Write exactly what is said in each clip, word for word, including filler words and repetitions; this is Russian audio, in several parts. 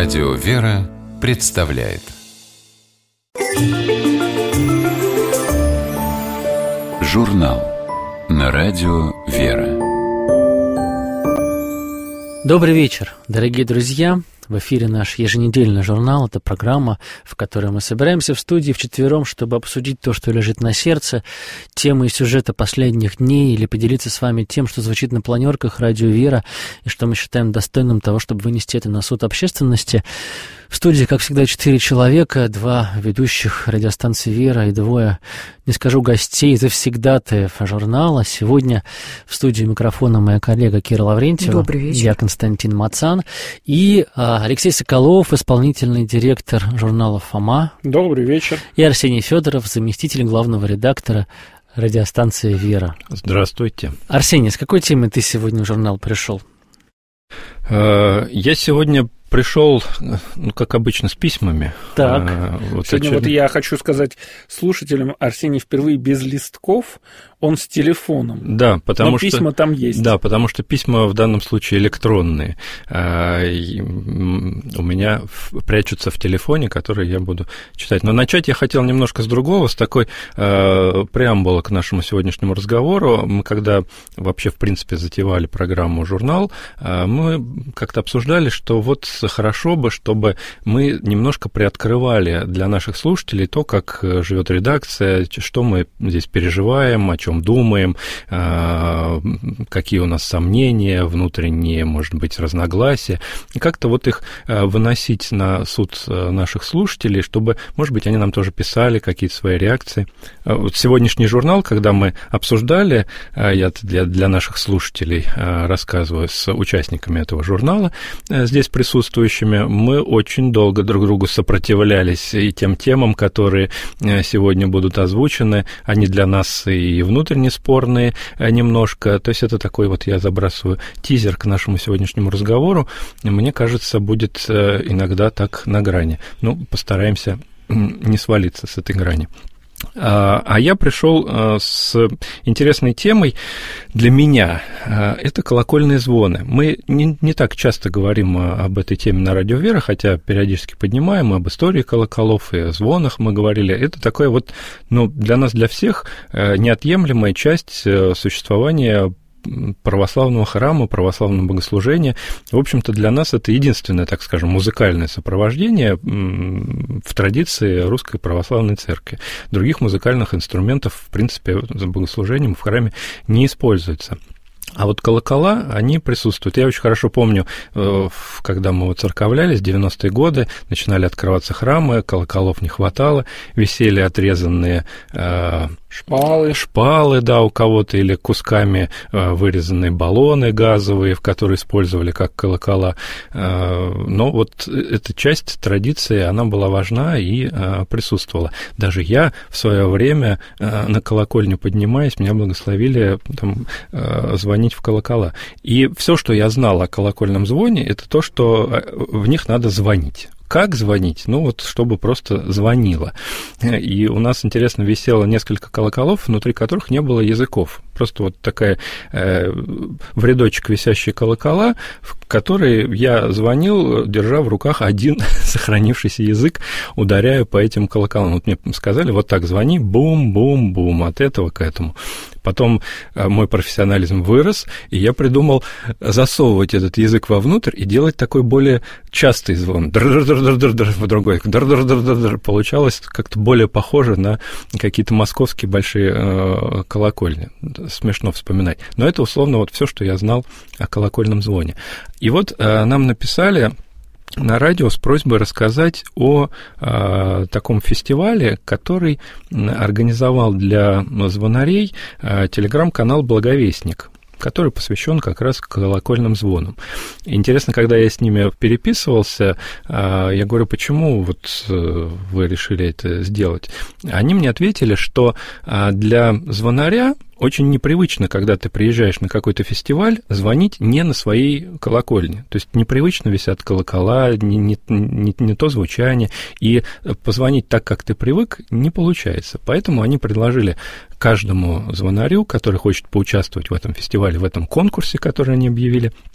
Радио «Вера» представляет журнал на радио «Вера». Добрый вечер, дорогие друзья! В эфире наш еженедельный журнал. Это программа, в которой мы собираемся в студии вчетвером, чтобы обсудить то, что лежит на сердце, темы и сюжеты последних дней, или поделиться с вами тем, что звучит на планерках радио «Вера», и что мы считаем достойным того, чтобы вынести это на суд общественности. В студии, как всегда, четыре человека, два ведущих радиостанции «Вера» и двое, не скажу гостей, завсегдатаев журнала. Сегодня в студии микрофона моя коллега Кира Лаврентьева. Добрый вечер. Я Константин Мацан. И а, Алексей Соколов, исполнительный директор журнала «Фома». Добрый вечер. И Арсений Федоров, заместитель главного редактора радиостанции «Вера». Здравствуйте. Арсений, с какой темой ты сегодня в журнал пришел? Я сегодня пришел, ну, как обычно, с письмами. Так. А, вот Сегодня очевидно... вот я хочу сказать слушателям, Арсений впервые без листков, он с телефоном. Да, потому Но что... письма там есть. Да, потому что письма в данном случае электронные. А, у меня прячутся в телефоне, который я буду читать. Но начать я хотел немножко с другого, с такой а, преамбулы к нашему сегодняшнему разговору. Мы когда вообще, в принципе, затевали программу «Журнал», а, мы как-то обсуждали, что вот хорошо бы, чтобы мы немножко приоткрывали для наших слушателей то, как живет редакция, что мы здесь переживаем, о чем думаем, какие у нас сомнения, внутренние, может быть, разногласия, и как-то вот их выносить на суд наших слушателей, чтобы, может быть, они нам тоже писали какие-то свои реакции. Вот сегодняшний журнал, когда мы обсуждали, я для, для наших слушателей рассказываю с участниками этого журнала, здесь присутствующими, мы очень долго друг другу сопротивлялись и тем темам, которые сегодня будут озвучены, они для нас и внутренне спорные немножко, то есть это такой вот, я забрасываю тизер к нашему сегодняшнему разговору, мне кажется, будет иногда так на грани. Ну, постараемся не свалиться с этой грани. А я пришел с интересной темой для меня. Это колокольные звоны. Мы не, не так часто говорим об этой теме на радио «Вера», хотя периодически поднимаем об истории колоколов и о звонах мы говорили. Это такое вот, ну, для нас, для всех, неотъемлемая часть существования православного храма, православного богослужения. В общем-то, для нас это единственное, так скажем, музыкальное сопровождение в традиции Русской Православной Церкви. Других музыкальных инструментов, в принципе, за богослужением в храме не используется. А вот колокола, они присутствуют. Я очень хорошо помню, когда мы воцерковлялись, в девяностые годы, начинали открываться храмы, колоколов не хватало, висели отрезанные шпалы, шпалы, да, у кого-то, или кусками вырезанные баллоны газовые, в которые использовали как колокола. Но вот эта часть традиции, она была важна и присутствовала. Даже я в свое время на колокольню поднимаясь, меня благословили там звонить в колокола. И все, что я знал о колокольном звоне, это то, что в них надо звонить. Как звонить? Ну, вот, чтобы просто звонило. И у нас, интересно, висело несколько колоколов, внутри которых не было языков. Просто вот такая э, в рядочек висящие колокола, в которые я звонил, держа в руках один сохранившийся язык, ударяя по этим колоколам. Вот мне сказали, вот так звони, бум-бум-бум, от этого к этому. Потом мой профессионализм вырос, и я придумал засовывать этот язык вовнутрь и делать такой более частый звон. Др-др-др-др-др, в другой. Др-др-др-др-др. Получалось как-то более похоже на какие-то московские большие э, колокольни. Смешно вспоминать. Но это, условно, вот все, что я знал о колокольном звоне. И вот э, нам написали на радио с просьбой рассказать о э, таком фестивале, который организовал для звонарей э, телеграм-канал «Благовестник», который посвящен как раз колокольным звонам. Интересно, когда я с ними переписывался, я говорю, почему вот вы решили это сделать? Они мне ответили, что для звонаря очень непривычно, когда ты приезжаешь на какой-то фестиваль, звонить не на своей колокольне. То есть непривычно висят колокола, не, не, не, не то звучание, и позвонить так, как ты привык, не получается. Поэтому они предложили каждому звонарю, который хочет поучаствовать в этом фестивале, в этом конкурсе, который они объявили,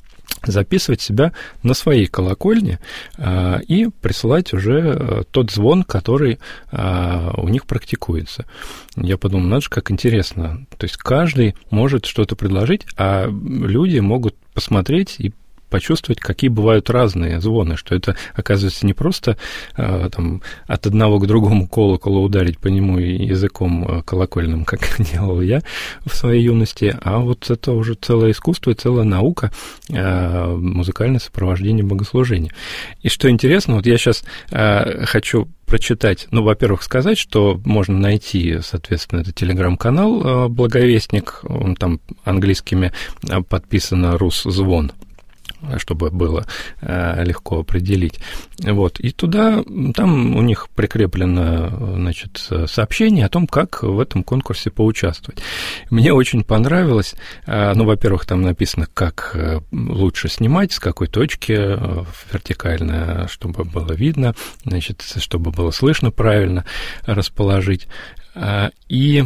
записывать себя на своей колокольне а, и присылать уже тот звон, который а, у них практикуется. Я подумал, надо же, как интересно. То есть каждый может что-то предложить, а люди могут посмотреть и почувствовать, какие бывают разные звоны, что это, оказывается, не просто а, там, от одного к другому колоколу ударить по нему языком колокольным, как делал я в своей юности, а вот это уже целое искусство и целая наука а, музыкальное сопровождение богослужения. И что интересно, вот я сейчас а, хочу прочитать, ну, во-первых, сказать, что можно найти, соответственно, это телеграм-канал «Благовестник», он там английскими подписано «Русзвон», чтобы было э, легко определить. Вот. И туда, там у них прикреплено, значит, сообщение о том, как в этом конкурсе поучаствовать. Мне очень понравилось, э, ну, во-первых, там написано, как лучше снимать, с какой точки, э, вертикально, чтобы было видно, значит, чтобы было слышно правильно расположить. Э, и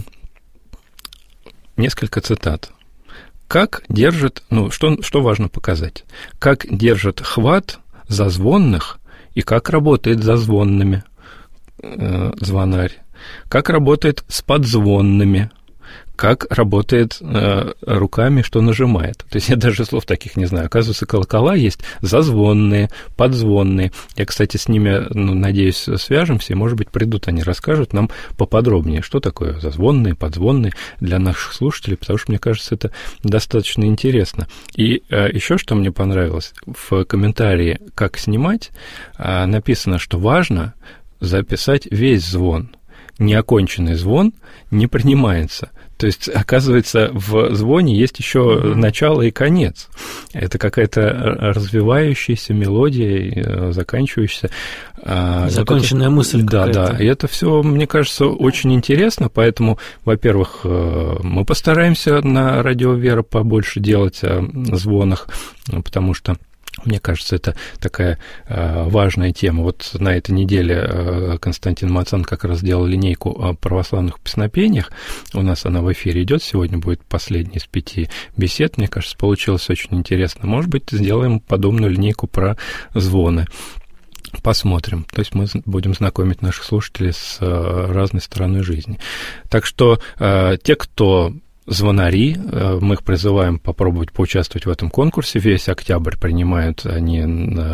несколько цитат. Как держит, ну, что, что важно показать? Как держит хват зазвонных и как работает зазвонными э, звонарь? Как работает с подзвонными? Как работает э, руками, что нажимает. То есть я даже слов таких не знаю. Оказывается, колокола есть зазвонные, подзвонные. Я, кстати, с ними, ну, надеюсь, свяжемся, и, может быть, придут они, расскажут нам поподробнее, что такое зазвонные, подзвонные для наших слушателей, потому что, мне кажется, это достаточно интересно. И э, еще что мне понравилось, в комментарии «Как снимать» э, написано, что важно записать весь звон. Неоконченный звон не принимается. То есть, оказывается, в звоне есть еще mm-hmm. начало и конец. Это какая-то развивающаяся мелодия, заканчивающаяся. Законченная вот это, мысль да, какая-то. Да, да. И это все, мне кажется, очень интересно. Поэтому, во-первых, мы постараемся на Радио Вера побольше делать о звонах, потому что, мне кажется, это такая э, важная тема. Вот на этой неделе э, Константин Мацан как раз делал линейку о православных песнопениях. У нас она в эфире идет. Сегодня будет последняя из пяти бесед. Мне кажется, получилось очень интересно. Может быть, сделаем подобную линейку про звоны. Посмотрим. То есть мы будем знакомить наших слушателей с э, разной стороной жизни. Так что э, те, кто... звонари, мы их призываем попробовать поучаствовать в этом конкурсе. Весь октябрь принимают они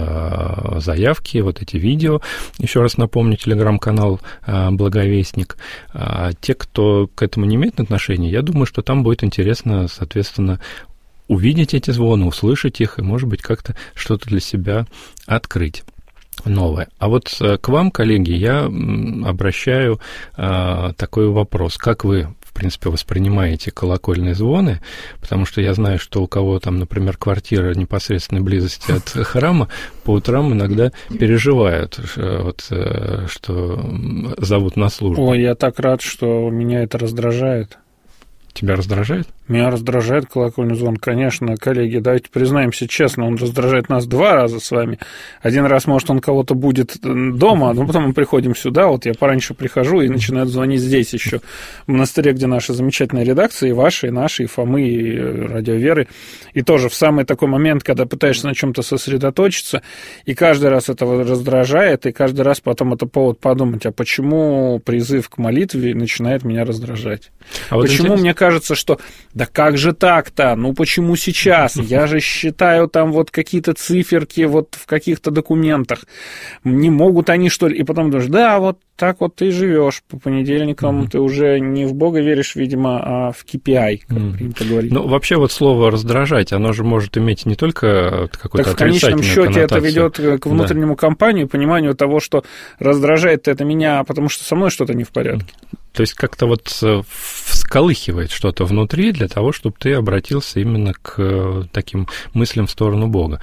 заявки, вот эти видео. Еще раз напомню, телеграм-канал «Благовестник». Те, кто к этому не имеет отношения, я думаю, что там будет интересно, соответственно, увидеть эти звоны, услышать их и, может быть, как-то что-то для себя открыть новое. А вот к вам, коллеги, я обращаю такой вопрос. Как вы, в принципе, воспринимаете колокольные звоны? Потому что я знаю, что у кого там, например, квартира в непосредственной близости от храма, по утрам иногда переживают, вот, что зовут на службу. Ой, я так рад, что меня это раздражает. Тебя раздражает? Меня раздражает колокольный звон, конечно, коллеги, давайте признаемся честно, он раздражает нас два раза с вами. Один раз, может, он кого-то будет дома, но потом мы приходим сюда, вот я пораньше прихожу и начинают звонить здесь еще, в монастыре, где наша замечательная редакция, и ваши, и наши, и Фомы, и Радио Веры. И тоже в самый такой момент, когда пытаешься на чем-то сосредоточиться, и каждый раз это раздражает, и каждый раз потом это повод подумать, а почему призыв к молитве начинает меня раздражать? А почему вот мне кажется, что да как же так-то? Ну почему сейчас? Я же считаю там вот какие-то циферки вот в каких-то документах. Не могут они, что ли? И потом думаешь, да, вот так вот ты живешь по понедельникам, mm-hmm. ты уже не в Бога веришь, видимо, а в кей пи ай, как mm-hmm. принято говорить. Ну, вообще вот слово «раздражать», оно же может иметь не только какую-то отрицательную коннотацию. Так в конечном счете это ведет к внутреннему да. компанию, пониманию того, что раздражает это меня, потому что со мной что-то не в порядке. То есть как-то вот всколыхивает что-то внутри для того, чтобы ты обратился именно к таким мыслям в сторону Бога.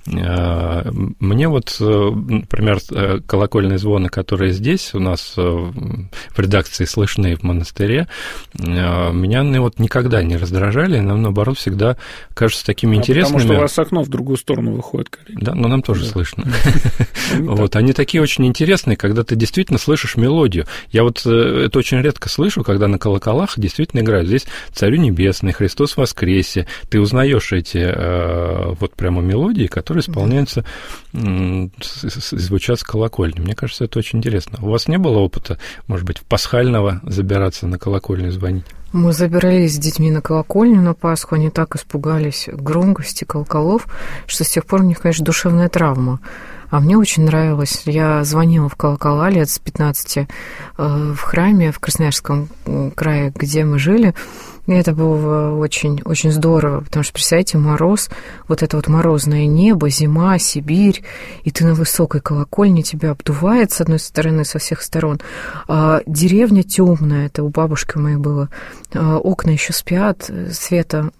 Мне вот, например, колокольные звоны, которые здесь у нас в редакции слышны в монастыре, меня они вот никогда не раздражали, нам, наоборот, всегда кажутся такими а интересными. Потому что у вас окно в другую сторону выходит, коллеги. Да, но нам тоже да. слышно. Вот, они такие очень интересные, когда ты действительно слышишь мелодию. Я вот это очень очень редко слышу, когда на колоколах действительно играют. Здесь «Царю небесный», «Христос воскресе». Ты узнаешь эти э, вот прямо мелодии, которые исполняются, э, звучат с колокольни. Мне кажется, это очень интересно. У вас не было опыта, может быть, в пасхального забираться на колокольню и звонить? Мы забирались с детьми на колокольню на Пасху, они так испугались громкости колоколов, что с тех пор у них, конечно, душевная травма. А мне очень нравилось. Я звонила в колокола лет с пятнадцати в храме в Красноярском крае, где мы жили. И это было очень, очень здорово, потому что, представляете, мороз, вот это вот морозное небо, зима, Сибирь, и ты на высокой колокольне, тебя обдувает с одной стороны, со всех сторон. А деревня темная, это у бабушки моей было. А окна еще спят, света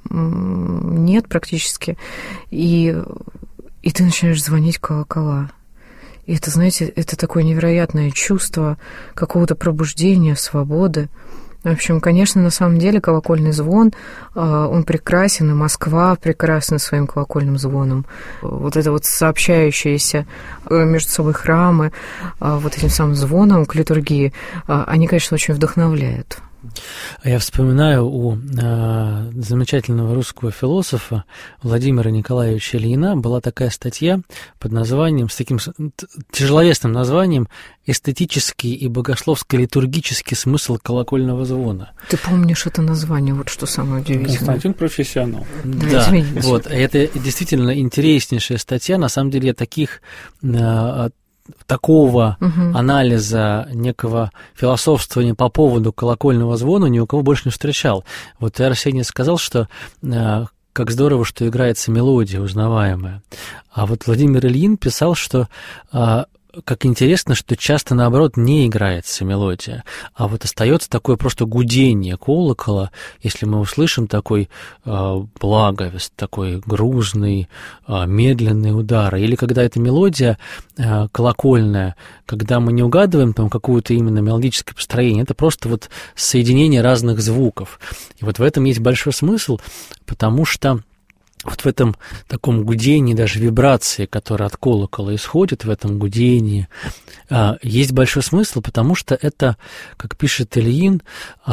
нет практически. И, и ты начинаешь звонить в колокола. И это, знаете, это такое невероятное чувство какого-то пробуждения, свободы. В общем, конечно, на самом деле колокольный звон, он прекрасен, и Москва прекрасна своим колокольным звоном. Вот это вот сообщающиеся между собой храмы, вот этим самым звоном к литургии, они, конечно, очень вдохновляют. Я вспоминаю у э, замечательного русского философа Владимира Николаевича Ильина была такая статья под названием, с таким тяжеловесным названием «Эстетический и богословско-литургический смысл колокольного звона». Ты помнишь это название, вот что самое удивительное. Константин профессионал. Да, да, вот, это действительно интереснейшая статья. На самом деле таких... Э, такого угу. анализа, некого философствования по поводу колокольного звона ни у кого больше не встречал. Вот Арсений сказал, что э, как здорово, что играется мелодия узнаваемая. А вот Владимир Ильин писал, что э, как интересно, что часто, наоборот, не играется мелодия, а вот остается такое просто гудение колокола, если мы услышим такой э, благовест, такой грузный, э, медленный удар, или когда эта мелодия э, колокольная, когда мы не угадываем там какое-то именно мелодическое построение, это просто вот соединение разных звуков. И вот в этом есть большой смысл, потому что вот в этом таком гудении, даже вибрации, которая от колокола исходит, в этом гудении, есть большой смысл, потому что это, как пишет Ильин,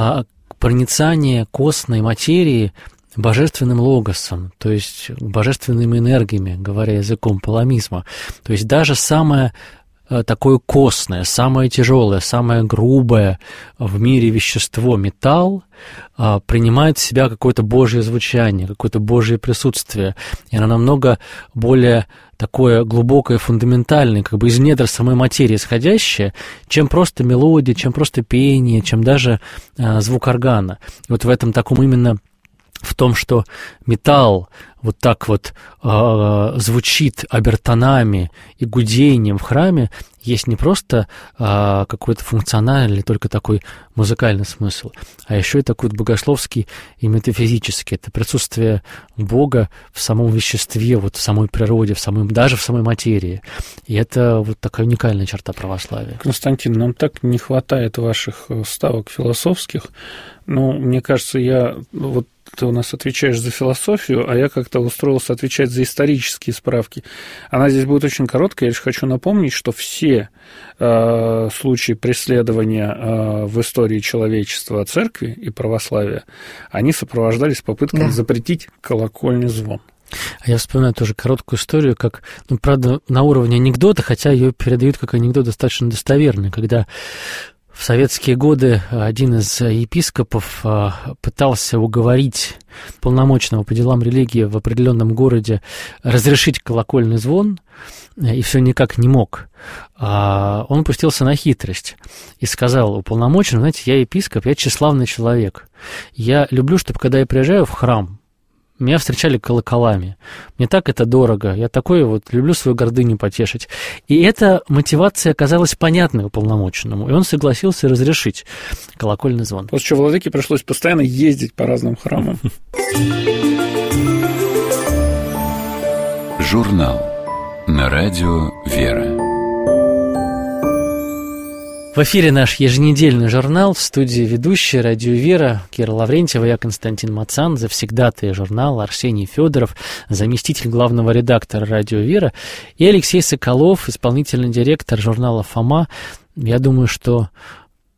проницание костной материи божественным логосом, то есть божественными энергиями, говоря языком паламизма. То есть даже самое такое костное, самое тяжелое, самое грубое в мире вещество, металл, принимает в себя какое-то божье звучание, какое-то божье присутствие, и оно намного более такое глубокое, фундаментальное, как бы из недр самой материи исходящее, чем просто мелодия, чем просто пение, чем даже звук органа. И вот в этом таком именно в том, что металл вот так вот э, звучит обертонами и гудением в храме, есть не просто э, какой-то функциональный, только такой музыкальный смысл, а еще и такой вот богословский и метафизический. Это присутствие Бога в самом веществе, вот в самой природе, в самой, даже в самой материи. И это вот такая уникальная черта православия. Константин, нам так не хватает ваших ставок философских. Ну, мне кажется, я вот ты у нас отвечаешь за философию, а я как-то устроился отвечать за исторические справки. Она здесь будет очень короткая. Я лишь хочу напомнить, что все э, случаи преследования э, в истории человечества церкви и православия, они сопровождались попытками да. запретить колокольный звон. А я вспоминаю тоже короткую историю, как, ну, правда, на уровне анекдота, хотя ее передают как анекдот достаточно достоверный, когда в советские годы один из епископов пытался уговорить полномочного по делам религии в определенном городе разрешить колокольный звон, и все никак не мог. Он пустился на хитрость и сказал уполномоченному: знаете, я епископ, я тщеславный человек. Я люблю, чтобы когда я приезжаю в храм, меня встречали колоколами. Мне так это дорого. Я такой вот люблю свою гордыню потешить. И эта мотивация оказалась понятной уполномоченному, и он согласился разрешить колокольный звон. После чего владыке пришлось постоянно ездить по разным храмам. Журнал на радио «Вера». В эфире наш еженедельный журнал, в студии ведущие радио «Вера» Кира Лаврентьева, я Константин Мацан, завсегдатый журнала Арсений Федоров, заместитель главного редактора радио «Вера, и Алексей Соколов, исполнительный директор журнала «Фома». Я думаю, что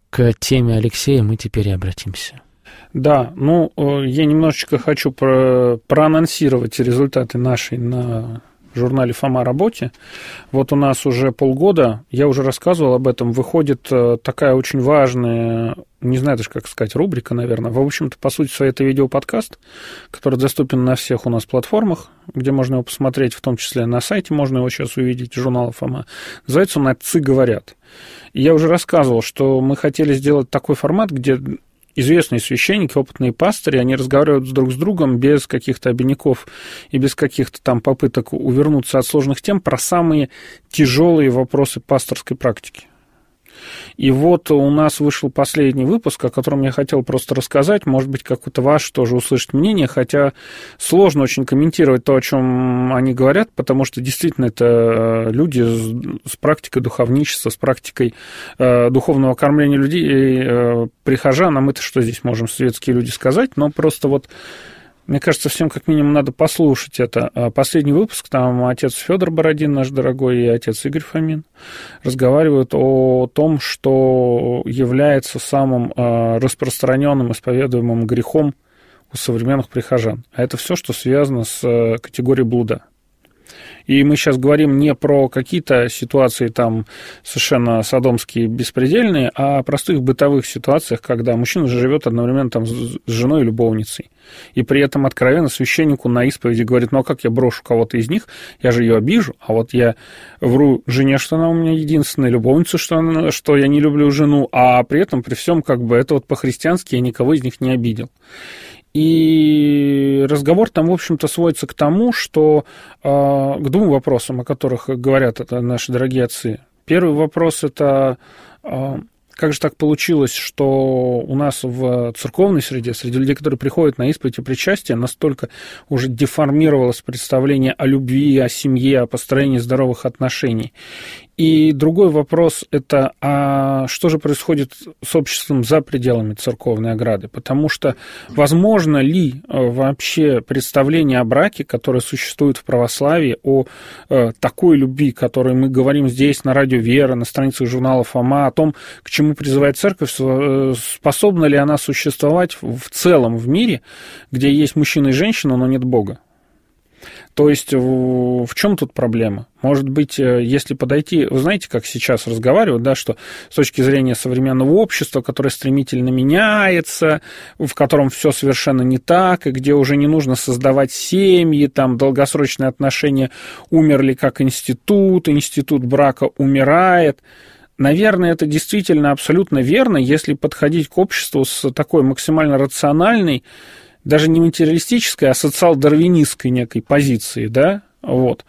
к теме Алексея мы теперь и обратимся. Да, ну, я немножечко хочу про, проанонсировать результаты нашей на журнале «Фома» работе. Вот у нас уже полгода, я уже рассказывал об этом, выходит такая очень важная, не знаю даже, как сказать, рубрика, наверное. В общем-то, по сути своей, это видеоподкаст, который доступен на всех у нас платформах, где можно его посмотреть, в том числе на сайте, можно его сейчас увидеть, журнала «Фома». Называется он «Отцы говорят». И я уже рассказывал, что мы хотели сделать такой формат, где известные священники, опытные пастыри, они разговаривают друг с другом без каких-то обиняков и без каких-то там попыток увернуться от сложных тем про самые тяжелые вопросы пасторской практики. И вот у нас вышел последний выпуск, о котором я хотел просто рассказать, может быть, какое-то ваше тоже услышать мнение, хотя сложно очень комментировать то, о чем они говорят, потому что действительно это люди с практикой духовничества, с практикой э, духовного кормления людей, э, прихожан, а мы-то что здесь можем, светские люди, сказать, но просто вот мне кажется, всем как минимум надо послушать это. Последний выпуск, там отец Федор Бородин, наш дорогой, и отец Игорь Фомин разговаривают о том, что является самым распространенным, исповедуемым грехом у современных прихожан. А это все, что связано с категорией блуда. И мы сейчас говорим не про какие-то ситуации там совершенно содомские, беспредельные, а о простых бытовых ситуациях, когда мужчина живет одновременно там с женой и любовницей. И при этом откровенно священнику на исповеди говорит: ну а как я брошу кого-то из них, я же ее обижу, а вот я вру жене, что она у меня единственная, любовница, что, она, что я не люблю жену, а при этом, при всем, как бы это вот по-христиански я никого из них не обидел. И разговор там, в общем-то, сводится к тому, что э, к двум вопросам, о которых говорят это наши дорогие отцы. Первый вопрос – это э, как же так получилось, что у нас в церковной среде, среди людей, которые приходят на исповедь и причастие, настолько уже деформировалось представление о любви, о семье, о построении здоровых отношений. И другой вопрос – это а что же происходит с обществом за пределами церковной ограды? Потому что возможно ли вообще представление о браке, которое существует в православии, о такой любви, о которой мы говорим здесь на радио «Вера», на страницах журнала «Фома», о том, к чему призывает церковь, способна ли она существовать в целом в мире, где есть мужчина и женщина, но нет Бога? То есть в чем тут проблема? Может быть, если подойти... Вы знаете, как сейчас разговаривают, да, что с точки зрения современного общества, которое стремительно меняется, в котором все совершенно не так, и где уже не нужно создавать семьи, там долгосрочные отношения умерли как институт, институт брака умирает. Наверное, это действительно абсолютно верно, если подходить к обществу с такой максимально рациональной, даже не материалистической, а социал-дарвинистской некой позиции, да, вот,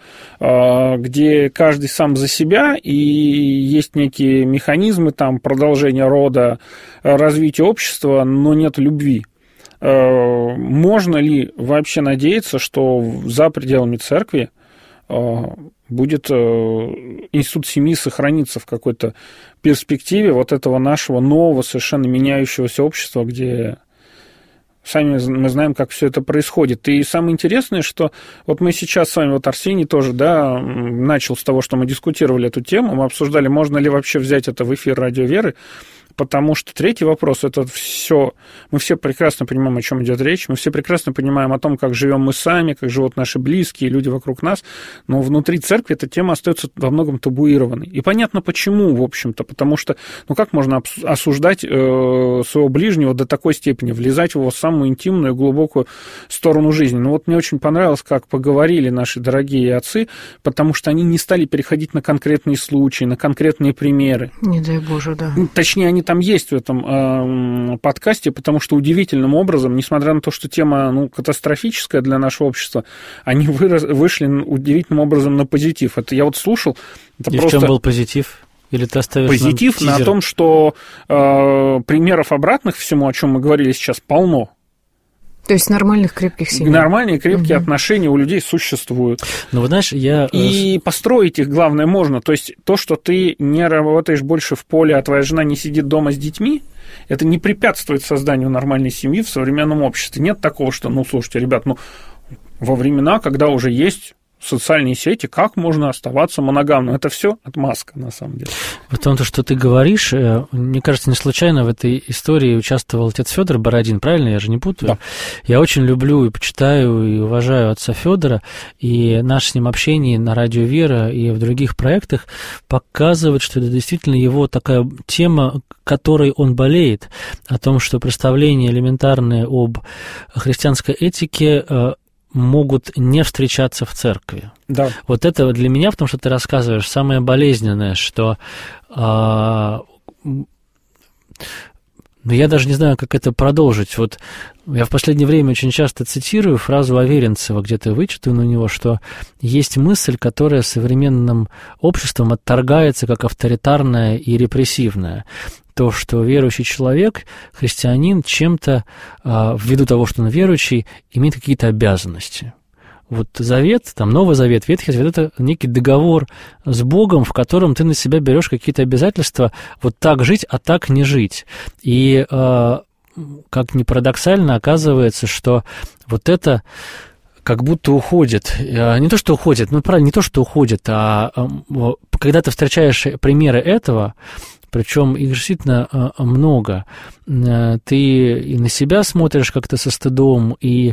где каждый сам за себя, и есть некие механизмы там продолжения рода, развития общества, но нет любви. Можно ли вообще надеяться, что за пределами церкви будет институт семьи сохраниться в какой-то перспективе вот этого нашего нового, совершенно меняющегося общества, где... Сами мы знаем, как все это происходит. И самое интересное, что вот мы сейчас с вами, вот Арсений тоже, да, начал с того, что мы дискутировали эту тему, мы обсуждали, можно ли вообще взять это в эфир «Радио Веры», потому что третий вопрос – это все, мы все прекрасно понимаем, о чем идет речь, мы все прекрасно понимаем о том, как живем мы сами, как живут наши близкие, люди вокруг нас, но внутри церкви эта тема остается во многом табуированной. И понятно почему, в общем-то, потому что, ну как можно осуждать э, своего ближнего до такой степени, влезать в его самую интимную и глубокую сторону жизни. Ну вот мне очень понравилось, как поговорили наши дорогие отцы, потому что они не стали переходить на конкретные случаи, на конкретные примеры. Не дай Боже, да. Точнее, они там есть в этом э, подкасте, потому что удивительным образом, несмотря на то, что тема ну, катастрофическая для нашего общества, они вырос, вышли удивительным образом на позитив. Это я вот слушал. Это И просто... в чем был позитив? Или ты оставишь позитив на том, что э, примеров обратных всему, о чем мы говорили сейчас, полно. То есть нормальных крепких семей. Нормальные крепкие угу. отношения у людей существуют. Ну, вы знаешь, я... И построить их, главное, можно. То есть то, что ты не работаешь больше в поле, а твоя жена не сидит дома с детьми, это не препятствует созданию нормальной семьи в современном обществе. Нет такого, что, ну, слушайте, ребят, ну, во времена, когда уже есть социальные сети, как можно оставаться моногамным. Это все отмазка, на самом деле. Потому то, что ты говоришь, мне кажется, не случайно в этой истории участвовал отец Федор Бородин, правильно? Я же не путаю. Да. Я очень люблю и почитаю, и уважаю отца Федора, и наше с ним общение на радио «Вера» и в других проектах показывает, что это действительно его такая тема, которой он болеет, о том, что представления элементарные об христианской этике могут не встречаться в церкви. Да. Вот это для меня, в том, что ты рассказываешь, самое болезненное, что а, ну, я даже не знаю, как это продолжить. Вот я в последнее время очень часто цитирую фразу Аверинцева, где-то вычитаю на него, что есть мысль, которая современным обществом отторгается как авторитарная и репрессивная. То, что верующий человек, христианин, чем-то, ввиду того, что он верующий, имеет какие-то обязанности. Вот завет, там Новый Завет, Ветхий Завет – это некий договор с Богом, в котором ты на себя берешь какие-то обязательства вот так жить, а так не жить. И, как ни парадоксально, оказывается, что вот это как будто уходит. Не то, что уходит, ну, правильно, не то, что уходит, а когда ты встречаешь примеры этого, причем их действительно много. Ты и на себя смотришь как-то со стыдом, и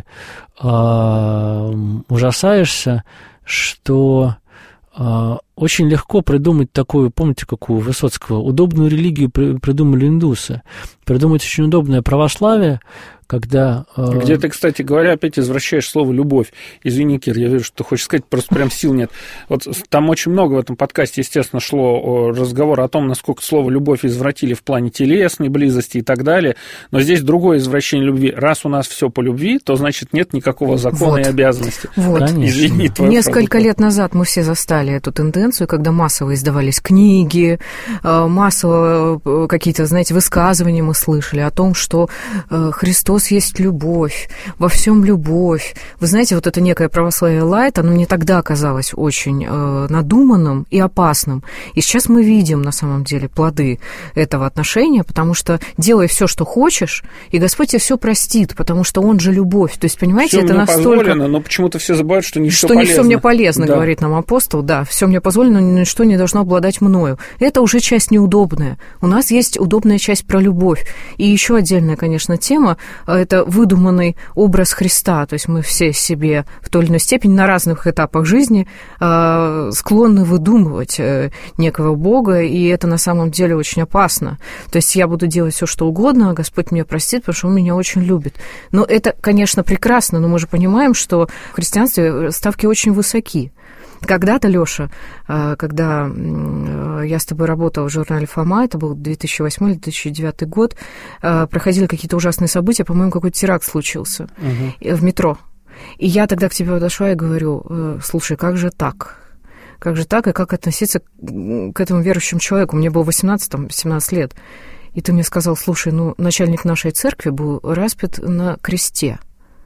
э, ужасаешься, что э, очень легко придумать такую, помните, какую Высоцкого, удобную религию придумали индусы. Придумать очень удобное православие, когда... Э... Где ты, кстати говоря, опять извращаешь слово «любовь». Извини, Кир, я вижу, что ты хочешь сказать, просто прям сил нет. Вот там очень много в этом подкасте, естественно, шло разговор о том, насколько слово «любовь» извратили в плане телесной близости и так далее, но здесь другое извращение любви. Раз у нас все по любви, то, значит, нет никакого закона вот. И обязанности. Вот. Извини, Несколько лет назад мы все застали эту тенденцию, когда массово издавались книги, массово какие-то, знаете, высказывания мы слышали о том, что Христос есть любовь, во всем любовь. Вы знаете, вот это некое православие лайт, оно мне тогда казалось очень э, надуманным и опасным. И сейчас мы видим, на самом деле, плоды этого отношения, потому что делай все, что хочешь, и Господь тебе все простит, потому что Он же любовь. То есть, понимаете, всё это мне настолько... позволено, но почему-то все забывают, что не все полезно. Что не все мне полезно, да. Говорит нам апостол, да, все мне позволено, но ничто не должно обладать мною. Это уже часть неудобная. У нас есть удобная часть про любовь. И еще отдельная, конечно, тема, это выдуманный образ Христа. То есть мы все себе в той или иной степени на разных этапах жизни э, склонны выдумывать э, некого Бога, и это на самом деле очень опасно. То есть я буду делать все, что угодно, а Господь меня простит, потому что Он меня очень любит. Но это, конечно, прекрасно, но мы же понимаем, что в христианстве ставки очень высоки. Когда-то, Лёша, когда я с тобой работала в журнале «Фома», это был две тысячи восьмой или две тысячи девятый год, проходили какие-то ужасные события, по-моему, какой-то теракт случился угу. в метро. И я тогда к тебе подошла и говорю, слушай, как же так? Как же так, и как относиться к этому верующему человеку? Мне было восемнадцать-семнадцать лет. И ты мне сказал, слушай, ну, начальник нашей церкви был распят на кресте.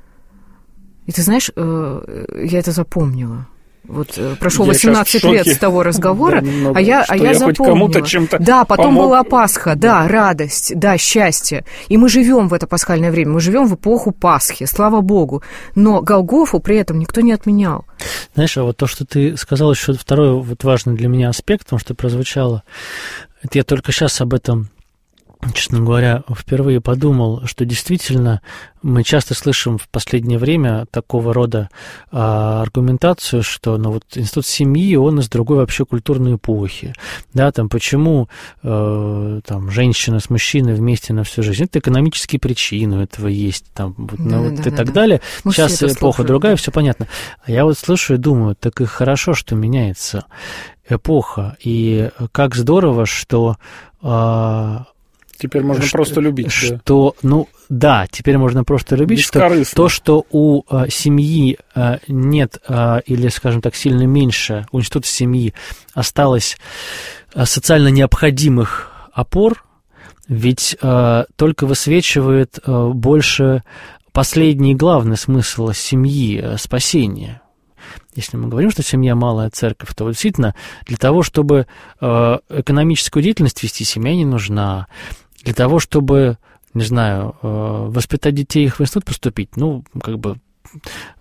И ты знаешь, я это запомнила. Вот прошло восемнадцать лет с того разговора, да, немного, а я, а я, я запомнила. Да, потом помог. Была Пасха, да, да, радость, да, счастье. И мы живем в это пасхальное время, мы живем в эпоху Пасхи, слава Богу. Но Голгофу при этом никто не отменял. Знаешь, а вот то, что ты сказал, еще второй вот важный для меня аспект, потому что прозвучало, это я только сейчас об этом, честно говоря, впервые подумал, что действительно мы часто слышим в последнее время такого рода а, аргументацию, что ну, вот институт семьи, он из другой вообще культурной эпохи. Да, там, почему э, там, женщина с мужчиной вместе на всю жизнь? Это экономические причины у этого есть, там, вот, да, ну, да, вот, да, и да, так да. далее. Мы сейчас эпоха слушаем, другая, да. Все понятно. А я вот слышу и думаю, так и хорошо, что меняется эпоха. И как здорово, что... А, Теперь можно что, просто любить. Что, да. Ну, да, теперь можно просто любить, что то, что у а, семьи а, нет, а, или, скажем так, сильно меньше, у института семьи осталось а, социально необходимых опор, ведь а, только высвечивает а, больше последний и главный смысл семьи а, – спасения. Если мы говорим, что семья – малая церковь, то действительно для того, чтобы э, экономическую деятельность вести, семья не нужна. Для того, чтобы, не знаю, э, воспитать детей, их в институт поступить, ну, как бы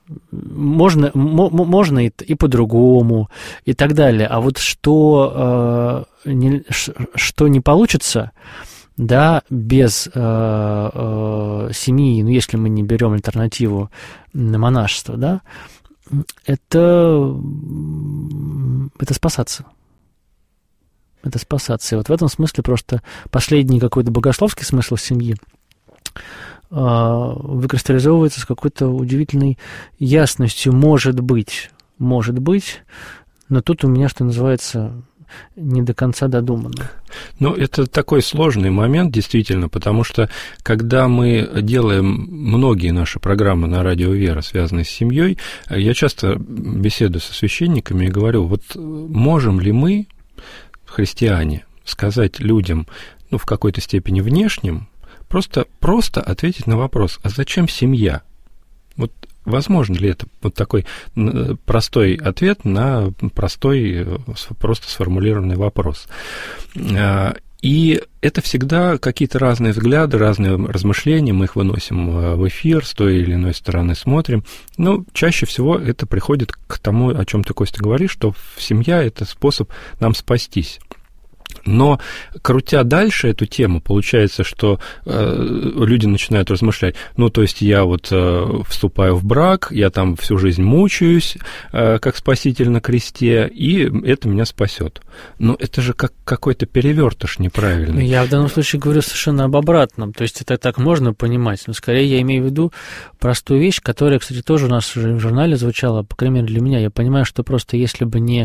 можно, можно и, и по-другому, и так далее. А вот что, э, не, что не получится, да, без э, э, семьи, ну, если мы не берем альтернативу на монашество, да, это, это спасаться. Это спасаться. И вот в этом смысле просто последний какой-то богословский смысл семьи выкристаллизовывается с какой-то удивительной ясностью. Может быть, может быть, но тут у меня, что называется, не до конца додумано. Ну, это такой сложный момент, действительно, потому что, когда мы делаем многие наши программы на радио «Вера», связанные с семьей, я часто беседую со священниками и говорю, вот можем ли мы, христиане, сказать людям, ну, в какой-то степени внешним, Просто, просто ответить на вопрос, а зачем семья? Вот возможно ли это вот такой простой ответ на простой, просто сформулированный вопрос? И это всегда какие-то разные взгляды, разные размышления, мы их выносим в эфир, с той или иной стороны смотрим. Но чаще всего это приходит к тому, о чем ты, Костя, говоришь, что семья – это способ нам спастись. Но, крутя дальше эту тему, получается, что э, люди начинают размышлять, ну, то есть я вот э, вступаю в брак, я там всю жизнь мучаюсь, э, как спаситель на кресте, и это меня спасет. Но это же как какой-то перевертыш неправильный. Я в данном случае говорю совершенно об обратном, то есть это так можно понимать, но скорее я имею в виду простую вещь, которая, кстати, тоже у нас в журнале звучала, по крайней мере для меня. Я понимаю, что просто если бы не...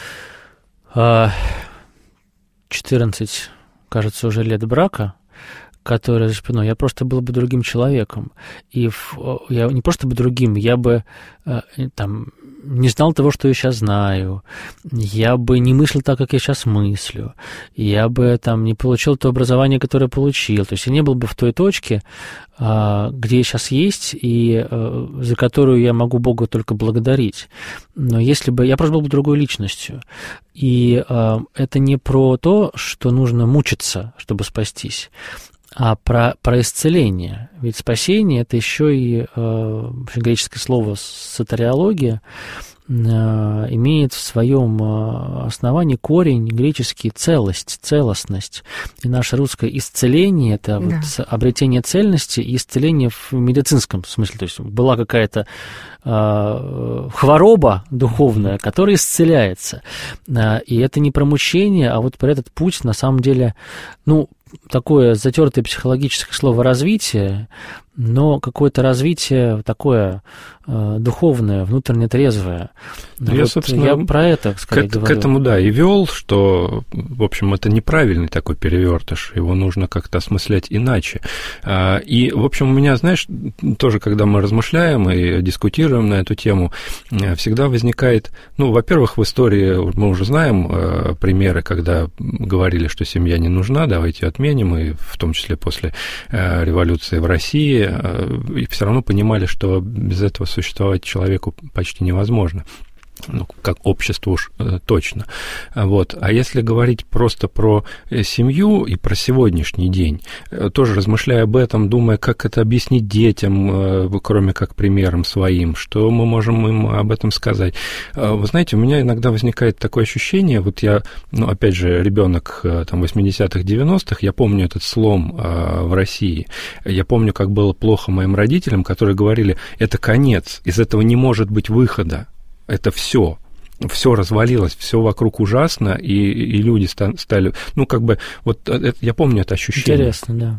Э, четырнадцать, кажется, уже лет брака, который за спиной, я просто был бы другим человеком. И в, я не просто бы другим, я бы там не знал того, что я сейчас знаю, я бы не мыслил так, как я сейчас мыслю, я бы там не получил то образование, которое получил. То есть я не был бы в той точке, где я сейчас есть, и за которую я могу Бога только благодарить. Но если бы... Я просто был бы другой личностью. И это не про то, что нужно мучиться, чтобы спастись, а про, про исцеление. Ведь спасение – это еще и э, греческое слово «сотариология», э, имеет в своем э, основании корень греческий «целость», «целостность». И наше русское «исцеление» – это да. вот обретение цельности и исцеление в медицинском смысле. То есть была какая-то э, хвороба духовная, которая исцеляется. Э, и это не про мучение, а вот про этот путь, на самом деле, ну, такое затертое психологическое слово «развитие», но какое-то развитие такое э, духовное, внутренне трезвое. Я, вот собственно, я про это скорее к, говорю. К этому, да, и вел, что, в общем, это неправильный такой перевертыш, его нужно как-то осмыслять иначе. И, в общем, у меня, знаешь, тоже, когда мы размышляем и дискутируем на эту тему, всегда возникает, ну, во-первых, в истории мы уже знаем примеры, когда говорили, что семья не нужна, давайте отменим, и в том числе после революции в России, и все равно понимали, что без этого существовать человеку почти невозможно. Ну, как общество уж э, точно. Вот. А если говорить просто про семью и про сегодняшний день, э, тоже размышляя об этом, думая, как это объяснить детям, э, кроме как примером своим, что мы можем им об этом сказать. Э, вы знаете, у меня иногда возникает такое ощущение, вот я, ну, опять же, ребенок э, там восьмидесятых, девяностых, я помню этот слом э, в России, я помню, как было плохо моим родителям, которые говорили, это конец, из этого не может быть выхода. Это все, все развалилось, все вокруг ужасно, и, и люди стали, ну, как бы, вот это, я помню это ощущение. Интересно, да.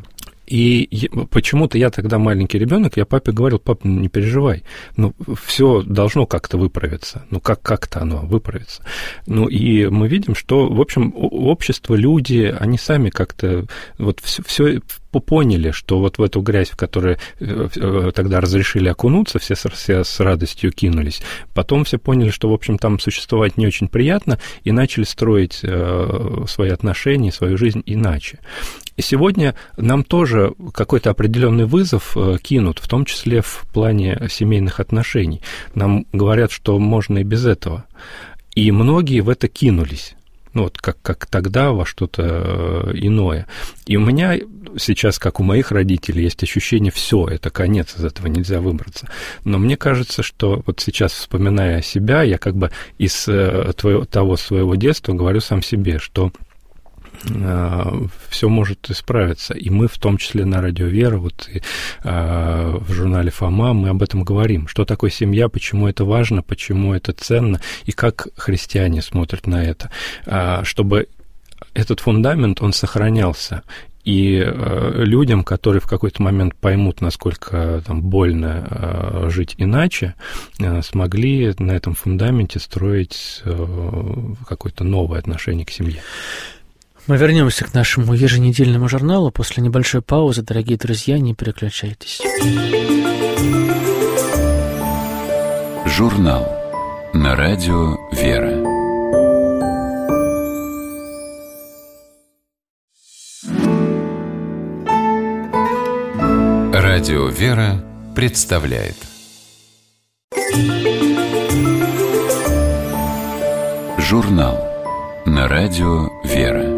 И почему-то я тогда маленький ребенок, я папе говорил, папа, ну, не переживай, ну, все должно как-то выправиться, ну, как, как-то оно выправится. Ну, и мы видим, что, в общем, общество, люди, они сами как-то вот все, все поняли, что вот в эту грязь, в которую тогда разрешили окунуться, все с, все с радостью кинулись. Потом все поняли, что, в общем, там существовать не очень приятно, и начали строить э, свои отношения, свою жизнь иначе. И сегодня нам тоже какой-то определенный вызов э, кинут, в том числе в плане семейных отношений. Нам говорят, что можно и без этого. И многие в это кинулись. ну, вот как, как тогда, во что-то иное. И у меня сейчас, как у моих родителей, есть ощущение, все, это конец, из этого нельзя выбраться. Но мне кажется, что вот сейчас, вспоминая себя, я как бы из твоего, того своего детства говорю сам себе, что все может исправиться. И мы, в том числе на радио «Вера», вот и, а, в журнале «Фома» мы об этом говорим. Что такое семья, почему это важно, почему это ценно, и как христиане смотрят на это. А, чтобы этот фундамент, он сохранялся. И э, людям, которые в какой-то момент поймут, насколько там, больно э, жить иначе, э, смогли на этом фундаменте строить э, какое-то новое отношение к семье. Мы вернемся к нашему еженедельному журналу после небольшой паузы. Дорогие друзья, не переключайтесь. Журнал на радио «Вера». Радио «Вера» представляет журнал на радио «Вера».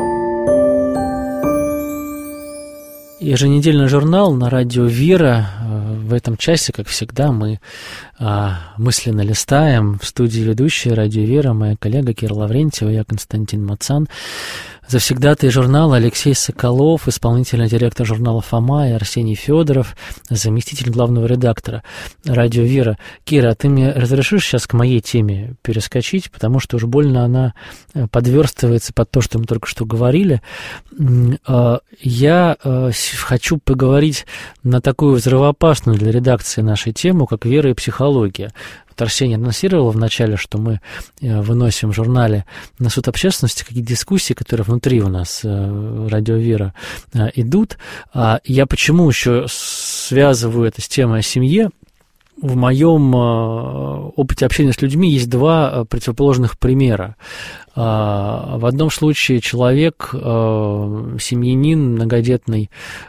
Еженедельный журнал на радио «Вера». В этом часе, как всегда, мы мысленно листаем. В студии ведущая радио «Вера» моя коллега Кира Лаврентьева, я Константин Мацан. Завсегдатый журнала Алексей Соколов, исполнительный директор журнала «Фома», и Арсений Федоров, заместитель главного редактора радио «Вера». Кира, а ты мне разрешишь сейчас к моей теме перескочить, потому что уж больно она подверстывается под то, что мы только что говорили. Я хочу поговорить на такую взрывоопасную для редакции нашей тему, как вера и психология. Арсений анонсировал вначале, что мы выносим в журнале на суд общественности какие-то дискуссии, которые внутри у нас радио «Вера» идут. Я почему еще связываю это с темой о семье? В моем опыте общения с людьми есть два противоположных примера. В одном случае человек, семьянин многодетный,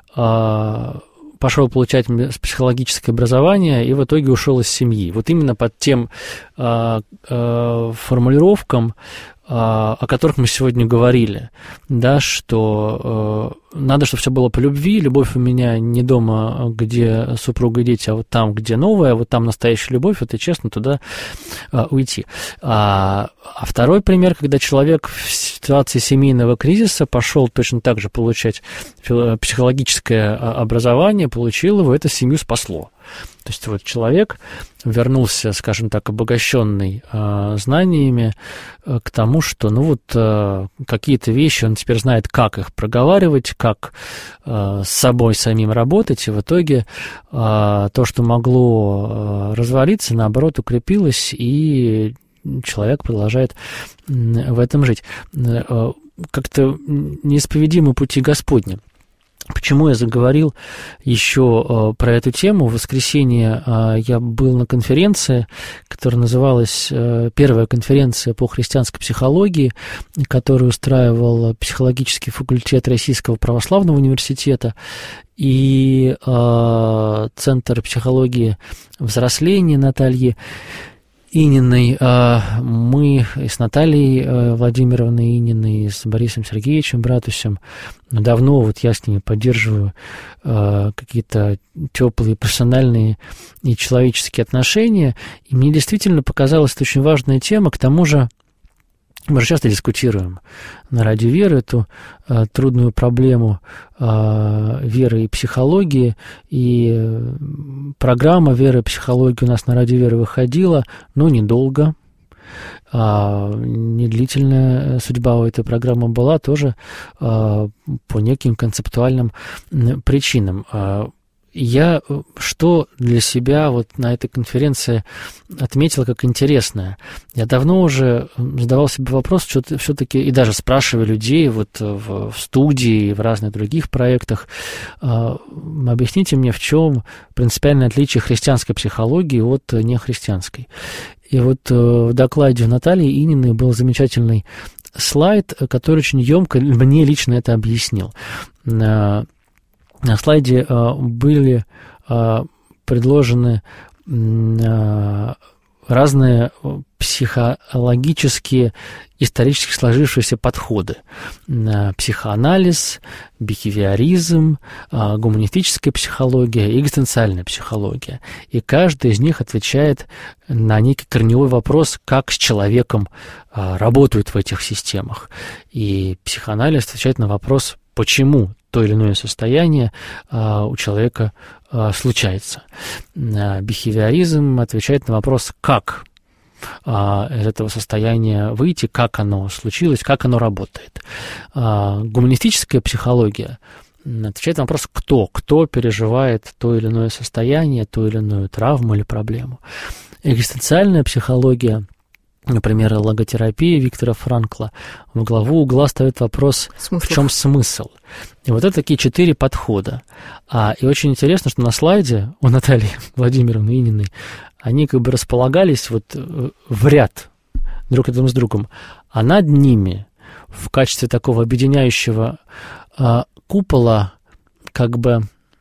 пошел получать психологическое образование и в итоге ушел из семьи. Вот именно под тем э, э, формулировкам, э, о которых мы сегодня говорили, да, что э, надо, чтобы все было по любви, любовь у меня не дома, где супруга и дети, а вот там, где новая, вот там настоящая любовь, вот и честно туда э, уйти. А, а второй пример, когда человек в ситуации семейного кризиса пошел точно так же получать психологическое образование, получил его, это семью спасло. То есть вот человек вернулся, скажем так, обогащенный э, знаниями э, к тому, что ну вот э, какие-то вещи он теперь знает, как их проговаривать, как э, с собой самим работать, и в итоге э, то, что могло э, развалиться, наоборот, укрепилось, и человек продолжает в этом жить. Э, как-то неисповедимы пути Господни. Почему я заговорил еще э, про эту тему? В воскресенье э, я был на конференции, которая называлась э, «Первая конференция по христианской психологии», которую устраивал психологический факультет Российского православного университета и э, Центр психологии взросления Натальи Ининой. Мы и с Натальей Владимировной Ининой, и с Борисом Сергеевичем Братусем давно, вот я с ними поддерживаю какие-то теплые профессиональные и человеческие отношения, и мне действительно показалась это очень важная тема. К тому же мы же часто дискутируем на радио «Вера» эту э, трудную проблему э, веры и психологии, и программа «Вера и психология» у нас на радио «Вера» выходила, но недолго. А, недлительная судьба у этой программы была тоже а, по неким концептуальным причинам. А, Я что для себя вот на этой конференции отметил как интересное. Я давно уже задавал себе вопрос, что все-таки, и даже спрашивая людей вот в, в студии и в разных других проектах, э, объясните мне, в чем принципиальное отличие христианской психологии от нехристианской. И вот э, в докладе Натальи Ининой был замечательный слайд, который очень емко мне лично это объяснил. Э, На слайде э, были э, предложены э, разные психологические, исторически сложившиеся подходы. Психоанализ, бихевиоризм, гуманистическая психология и экзистенциальная психология. И каждый из них отвечает на некий корневой вопрос, как с человеком работают в этих системах. И психоанализ отвечает на вопрос, почему то или иное состояние у человека случается. Бихевиоризм отвечает на вопрос, как из этого состояния выйти, как оно случилось, как оно работает. Гуманистическая психология отвечает на вопрос, кто, кто переживает то или иное состояние, ту или иную травму или проблему. Экзистенциальная психология, например, логотерапия Виктора Франкла, в главу угла ставит вопрос, смысл. В чем смысл. И вот это такие четыре подхода. А, и очень интересно, что на слайде у Натальи Владимировны Ининой они как бы располагались вот в ряд друг рядом с другом, а над ними в качестве такого объединяющего а, купола как бы,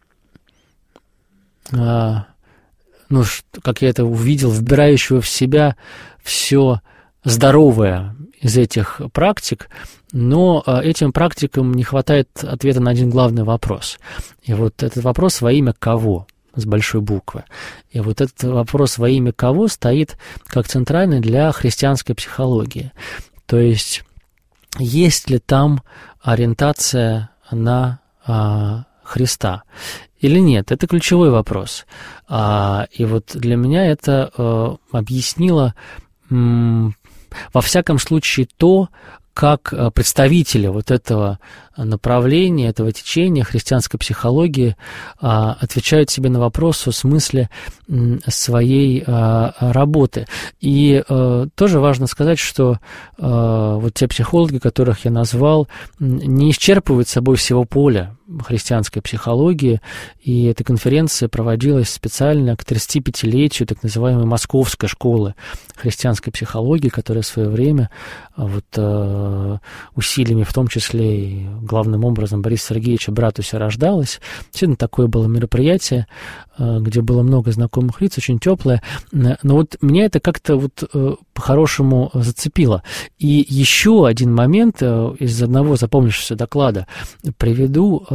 а, ну, как я это увидел, вбирающего в себя все здоровое из этих практик, но этим практикам не хватает ответа на один главный вопрос. И вот этот вопрос во имя кого? С большой буквы. И вот этот вопрос во имя кого стоит как центральный для христианской психологии. То есть, есть ли там ориентация на а, Христа или нет? Это ключевой вопрос. А, и вот для меня это а, объяснило, м, во всяком случае, то, как представители вот этого направления, этого течения христианской психологии отвечают себе на вопрос о смысле своей работы. И тоже важно сказать, что вот те психологи, которых я назвал, не исчерпывают собой всего поля христианской психологии, и эта конференция проводилась специально к тридцатипятилетию так называемой Московской школы христианской психологии, которая в свое время вот, усилиями, в том числе и главным образом Бориса Сергеевича Братуся, рождалась. Действительно, такое было мероприятие, где было много знакомых лиц, очень теплое. Но вот меня это как-то вот по-хорошему зацепило. И еще один момент из одного запомнившегося доклада приведу.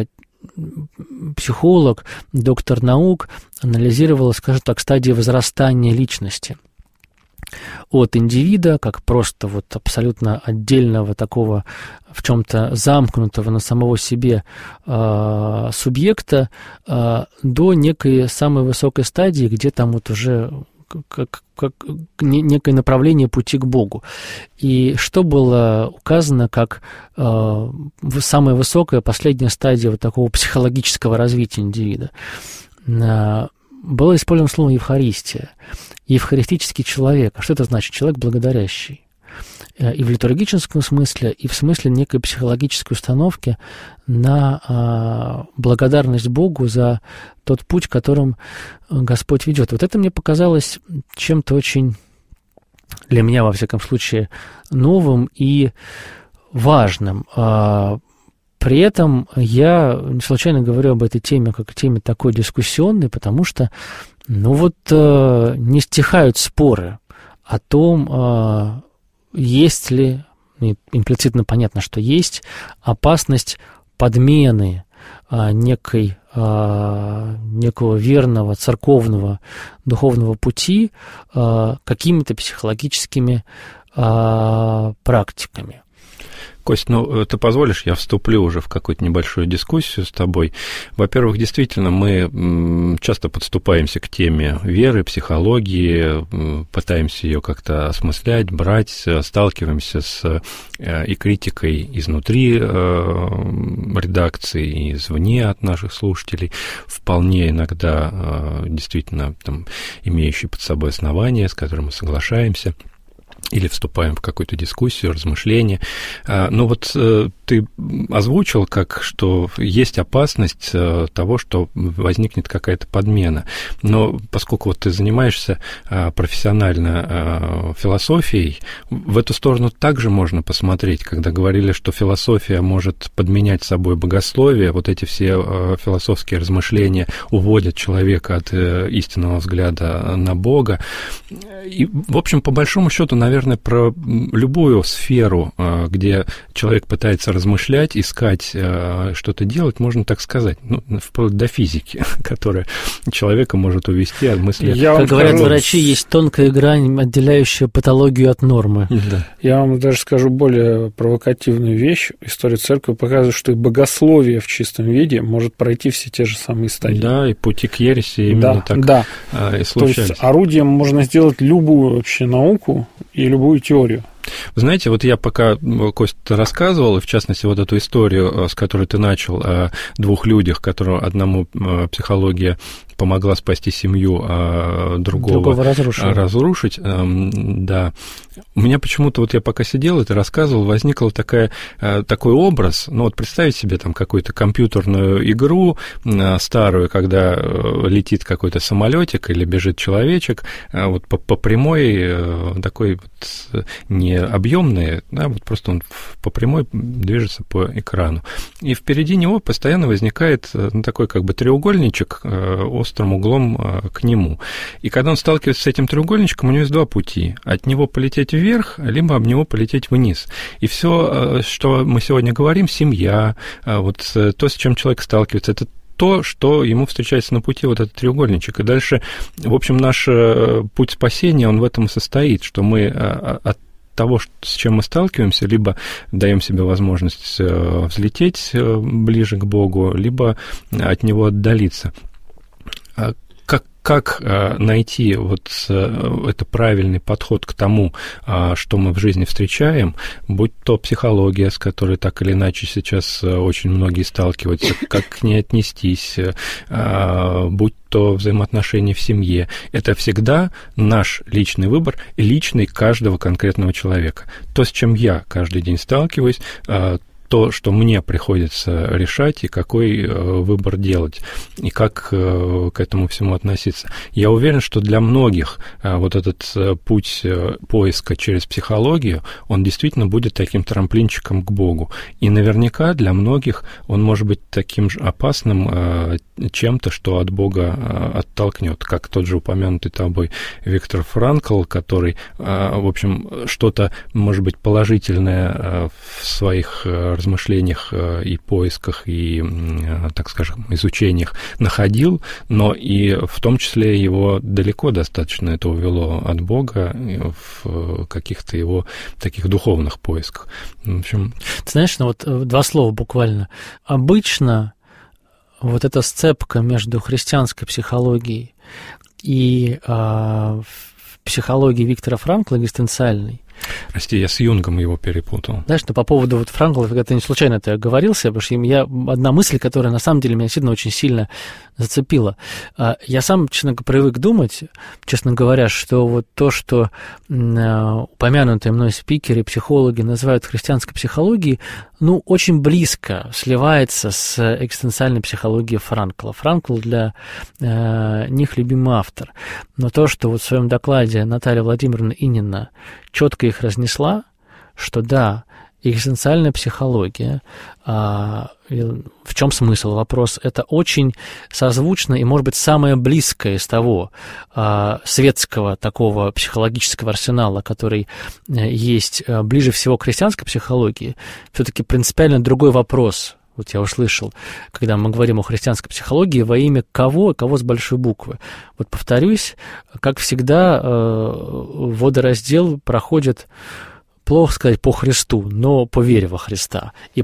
Психолог, доктор наук анализировала, скажем так, стадии возрастания личности. От индивида, как просто вот абсолютно отдельного такого в чем-то замкнутого на самого себе э, субъекта э, до некой самой высокой стадии, где там вот уже как, как некое направление пути к Богу. И что было указано как э, самая высокая, последняя стадия вот такого психологического развития индивида? Э, было использовано слово «евхаристия». Евхаристический человек. А что это значит? Человек благодарящий. И в литургическом смысле, и в смысле некой психологической установки на а, благодарность Богу за тот путь, которым Господь ведет. Вот это мне показалось чем-то очень, для меня, во всяком случае, новым и важным. А, при этом я не случайно говорю об этой теме как о теме такой дискуссионной, потому что, ну вот, а, не стихают споры о том, а, есть ли, имплицитно понятно, что есть, опасность подмены а, некой, а, некого верного церковного духовного пути а, какими-то психологическими а, практиками. Кость, ну, ты позволишь, я вступлю уже в какую-то небольшую дискуссию с тобой. Во-первых, действительно, мы часто подступаемся к теме веры, психологии, пытаемся ее как-то осмыслять, брать, сталкиваемся с и критикой изнутри редакции, и извне от наших слушателей, вполне иногда действительно там, имеющие под собой основания, с которыми мы соглашаемся. или вступаем в какую-то дискуссию, размышление. Но вот ты озвучил, как, что есть опасность того, что возникнет какая-то подмена. Но поскольку вот ты занимаешься профессионально философией, в эту сторону также можно посмотреть, когда говорили, что философия может подменять собой богословие, вот эти все философские размышления уводят человека от истинного взгляда на Бога. И, в общем, по большому счету, наверное, Наверное, про любую сферу, где человек пытается размышлять, искать, что-то делать, можно так сказать, ну, вплоть до физики, которая человека может увести от мысли. Я как говорят скажу... врачи, есть тонкая грань, отделяющая патологию от нормы. Да. Я вам даже скажу более провокативную вещь. История церкви показывает, что и богословие в чистом виде может пройти все те же самые стадии. Да, и пути к ереси именно да, так да. и случались. То есть орудием можно сделать любую вообще науку и любую теорию. Вы знаете, вот я пока, Костя, рассказывал, и в частности, вот эту историю, с которой ты начал, о двух людях, которым одному психология помогла спасти семью, а другого, другого разрушить. Да. У меня почему-то, вот я пока сидел, это рассказывал, возникл такая, такой образ, ну вот представить себе там какую-то компьютерную игру старую, когда летит какой-то самолетик или бежит человечек, вот по, по прямой, такой вот не объемный, да, вот просто он по прямой движется по экрану. И впереди него постоянно возникает ну, такой как бы треугольничек острым углом к нему. И когда он сталкивается с этим треугольничком, у него есть два пути. От него полететь вверх, либо об него полететь вниз. И все, что мы сегодня говорим, семья, вот то, с чем человек сталкивается, это то, что ему встречается на пути, вот этот треугольничек. И дальше, в общем, наш путь спасения, он в этом и состоит, что мы от того, с чем мы сталкиваемся, либо даем себе возможность взлететь ближе к Богу, либо от него отдалиться. Как, как найти вот это правильный подход к тому, что мы в жизни встречаем, будь то психология, с которой так или иначе сейчас очень многие сталкиваются, как к ней отнестись, будь то взаимоотношения в семье, это всегда наш личный выбор и личный каждого конкретного человека. То, с чем я каждый день сталкиваюсь, то, что мне приходится решать, и какой выбор делать, и как к этому всему относиться. Я уверен, что для многих вот этот путь поиска через психологию, он действительно будет таким трамплинчиком к Богу. И наверняка для многих он может быть таким же опасным чем-то, что от Бога оттолкнет, как тот же упомянутый тобой Виктор Франкл, который, в общем, что-то, может быть, положительное в своих размышлениях и поисках, и, так скажем, изучениях находил, но и в том числе его далеко достаточно это увело от Бога в каких-то его таких духовных поисках. В общем... Ты знаешь, ну вот два слова буквально. Обычно вот эта сцепка между христианской психологией и э, психологией Виктора Франкла, экзистенциальной. Прости, я с Юнгом его перепутал. Знаешь, ну, по поводу вот Франкла, это не случайно это я оговорился, потому что я, одна мысль, которая на самом деле меня действительно очень сильно зацепила. Я сам, честно говоря, привык думать, честно говоря, что вот то, что упомянутые мной спикеры, психологи называют христианской психологией, ну, очень близко сливается с экзистенциальной психологией Франкла. Франкл для э, них любимый автор. Но то, что вот в своем докладе Наталья Владимировна Инина четко их разнесла, что да, экзистенциальная психология, а, в чем смысл? Вопрос, это очень созвучно и, может быть, самое близкое из того а, светского такого психологического арсенала, который есть ближе всего к христианской психологии, все-таки принципиально другой вопрос. Вот я услышал, когда мы говорим о христианской психологии, во имя кого, кого с большой буквы. Вот повторюсь, как всегда, водораздел проходит, плохо сказать, по Христу, но по вере во Христа и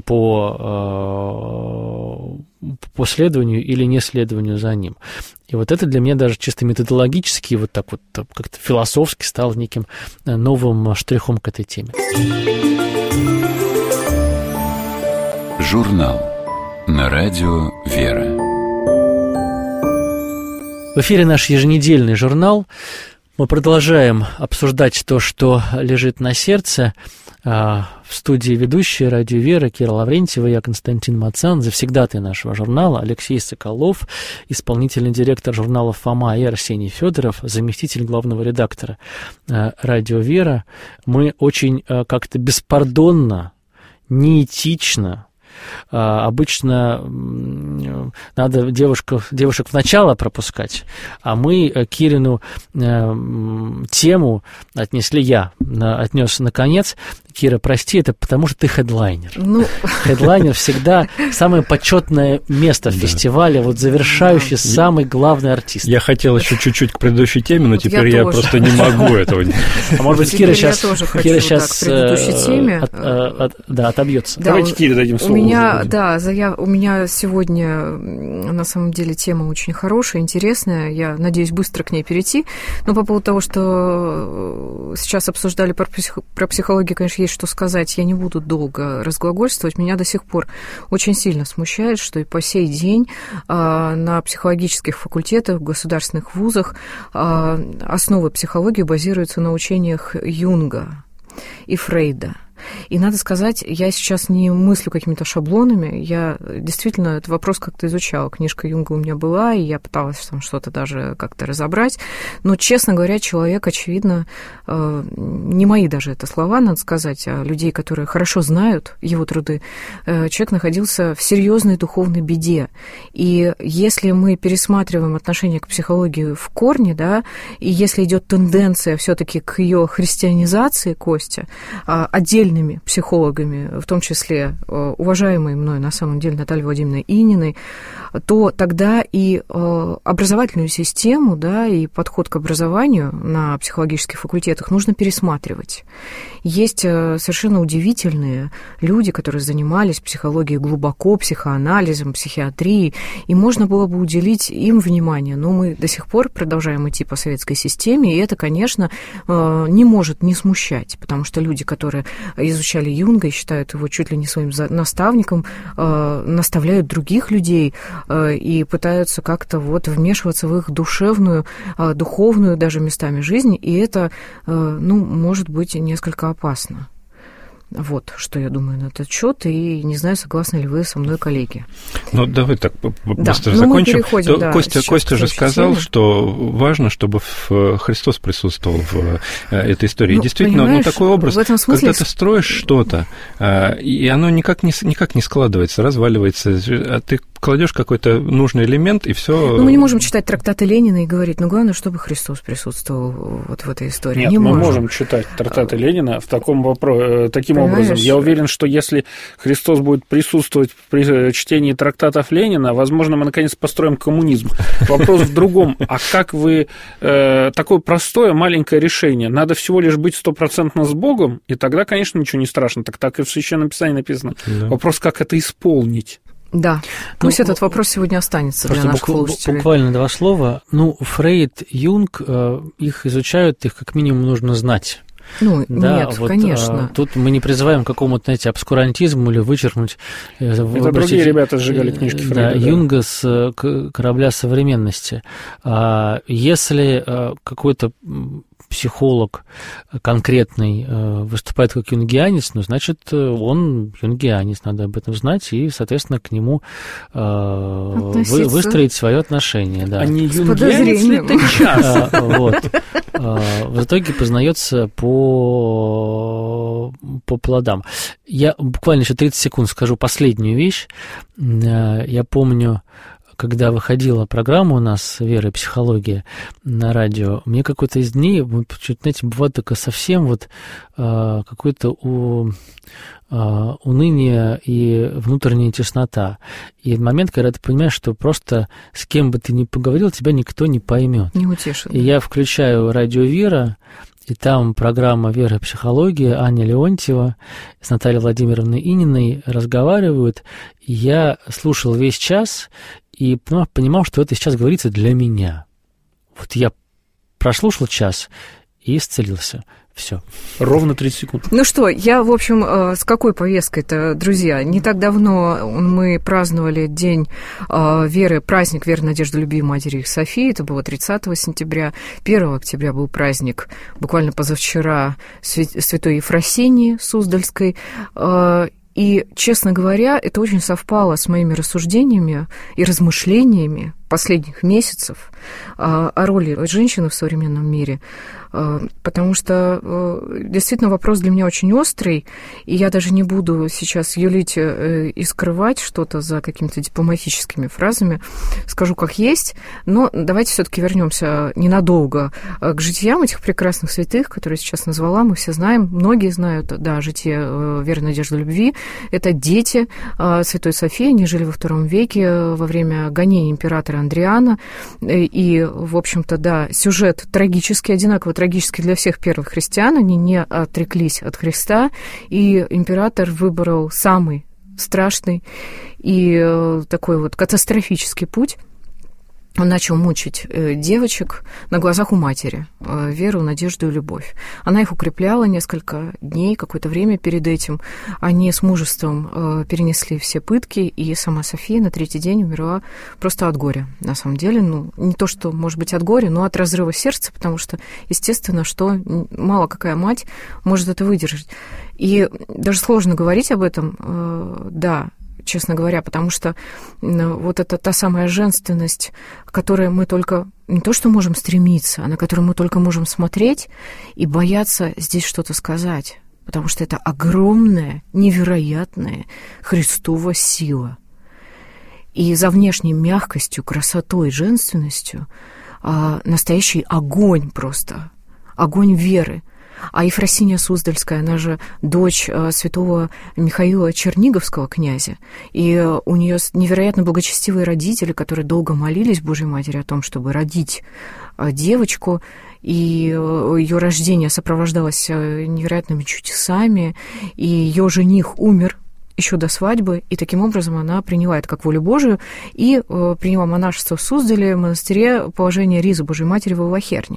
по, по следованию или не следованию за Ним. И вот это для меня даже чисто методологически, вот так вот как-то философски стало неким новым штрихом к этой теме. Журнал на радио «Вера». В эфире наш еженедельный журнал. Мы продолжаем обсуждать то, что лежит на сердце. В студии ведущие «Радио Вера» Кира Лаврентьева, я Константин Мацан, завсегдатый нашего журнала Алексей Соколов, исполнительный директор журнала «Фома», и Арсений Федоров, заместитель главного редактора «Радио Вера». Мы очень как-то беспардонно, неэтично, обычно надо девушков, девушек в начало пропускать, а мы Кирину тему отнесли, я отнес наконец. Кира, прости, это потому что ты хедлайнер. Ну... Хедлайнер всегда самое почетное место в да. фестивале, вот завершающий да. самый главный артист. Я хотел еще чуть-чуть к предыдущей теме, но вот теперь я, я просто не могу этого. А может быть, Кира сейчас, Кира сейчас к предыдущей теме от, от, да, отобьется. Да, Давайте Кире дадим слово. У меня, да, заяв... у меня сегодня на самом деле тема очень хорошая, интересная. Я надеюсь быстро к ней перейти. Но по поводу того, что сейчас обсуждали про, псих... про психологию, конечно, есть что сказать, я не буду долго разглагольствовать. Меня до сих пор очень сильно смущает, что и по сей день а, на психологических факультетах, в государственных вузах а, основы психологии базируются на учениях Юнга и Фрейда. И надо сказать, я сейчас не мыслю какими-то шаблонами, я действительно этот вопрос как-то изучала. Книжка Юнга у меня была, и я пыталась там что-то даже как-то разобрать. Но, честно говоря, человек, очевидно, не мои даже это слова, надо сказать, а людей, которые хорошо знают его труды, человек находился в серьезной духовной беде. И если мы пересматриваем отношение к психологии в корне, да, и если идет тенденция все-таки к ее христианизации, Костя, отдельно психологами, в том числе уважаемой мной на самом деле Натальей Владимировной Ининой, то тогда и образовательную систему, да, и подход к образованию на психологических факультетах нужно пересматривать. Есть совершенно удивительные люди, которые занимались психологией глубоко, психоанализом, психиатрией, и можно было бы уделить им внимание, но мы до сих пор продолжаем идти по советской системе, и это, конечно, не может не смущать, потому что люди, которые изучали Юнга и считают его чуть ли не своим наставником, э, наставляют других людей э, и пытаются как-то вот вмешиваться в их душевную, э, духовную даже местами жизнь, и это, э, ну, может быть несколько опасно. Вот, что я думаю на этот счет, и не знаю, согласны ли вы со мной, коллеги. Ну, давай так быстро да. закончим. Ну, переходим, да, Костя, Костя же сказал, теме. что важно, чтобы Христос присутствовал в этой истории. Ну, действительно, ну, такой образ, в смысле... когда ты строишь что-то, и оно никак не, никак не складывается, разваливается, а ты кладешь какой-то нужный элемент, и все. Ну, мы не можем читать трактаты Ленина и говорить, ну, главное, чтобы Христос присутствовал вот в этой истории. Нет, не мы можем. можем читать трактаты Ленина в таком вопросе, таким Понимаешь? образом. Я уверен, что если Христос будет присутствовать при чтении трактатов Ленина, возможно, мы наконец построим коммунизм. Вопрос в другом. А как вы... Э, такое простое, маленькое решение. Надо всего лишь быть стопроцентно с Богом, и тогда, конечно, ничего не страшно. Так так и в Священном Писании написано. Да. Вопрос, как это исполнить. Да, пусть ну, этот вопрос сегодня останется для наших букв, слушателей. Буквально два слова. Ну, Фрейд, Юнг, их изучают, их как минимум нужно знать. Ну, да, нет, вот, конечно. А, тут мы не призываем к какому-то, знаете, обскурантизму или вычеркнуть. Это выбросить, другие ребята сжигали книжки Фрейда. Да, да. Юнга с корабля современности. А, если а, какой-то психолог конкретный выступает как юнгианец, ну, значит, он юнгианец, надо об этом знать, и, соответственно, к нему Относиться. выстроить свое отношение. Да. А не юнгианец ли ты час? Вот. В итоге познается по, по плодам. Я буквально еще тридцать секунд скажу последнюю вещь. Я помню, когда выходила программа у нас «Вера и психология» на радио, мне какой-то из дней, знаете, бывает только совсем вот э, какое-то у, э, уныние и внутренняя теснота. И момент, когда ты понимаешь, что просто с кем бы ты ни поговорил, тебя никто не поймет. Не утешит. И я включаю радио «Вера», и там программа «Вера и психология», Аня Леонтьева с Натальей Владимировной Ининой разговаривают. И я слушал весь час и понимал, что это сейчас говорится для меня. Вот я прослушал час и исцелился. Все. Ровно тридцать секунд. Ну что, я, в общем, с какой повесткой-то, друзья? Не так давно мы праздновали День веры, праздник веры, надежды, любви Матери Софии. Это было тридцатого сентября. первого октября был праздник, буквально позавчера, святой Ефросинии Суздальской. И, честно говоря, это очень совпало с моими рассуждениями и размышлениями последних месяцев о роли женщины в современном мире, потому что действительно вопрос для меня очень острый, и я даже не буду сейчас юлить и скрывать что-то за какими-то дипломатическими фразами, скажу как есть, но давайте все-таки вернемся ненадолго к житиям этих прекрасных святых, которые я сейчас назвала, мы все знаем, многие знают, да, житие веры, надежды, любви. Это дети святой Софии, они жили во втором веке во время гонений императора Андриана, и, в общем-то, да, сюжет трагический, одинаково трагический для всех первых христиан, они не отреклись от Христа, и император выбрал самый страшный и такой вот катастрофический путь. Он начал мучить девочек на глазах у матери, веру, надежду и любовь. Она их укрепляла несколько дней, какое-то время перед этим. Они с мужеством перенесли все пытки, и сама София на третий день умерла просто от горя. На самом деле, ну, не то, что, может быть, от горя, но от разрыва сердца, потому что, естественно, что мало какая мать может это выдержать. И даже сложно говорить об этом, да, честно говоря, потому что вот это та самая женственность, к которой мы только не то что можем стремиться, а на которую мы только можем смотреть и бояться здесь что-то сказать, потому что это огромная, невероятная Христова сила. И за внешней мягкостью, красотой, женственностью а, настоящий огонь просто, огонь веры. А Ефросиния Суздальская, она же дочь святого Михаила Черниговского князя, и у нее невероятно благочестивые родители, которые долго молились Божьей Матери о том, чтобы родить девочку, и ее рождение сопровождалось невероятными чудесами, и ее жених умер еще до свадьбы, и таким образом она приняла это как волю Божию и приняла монашество в Суздале, в монастыре, положение Ризы Божьей Матери в Илвахерне.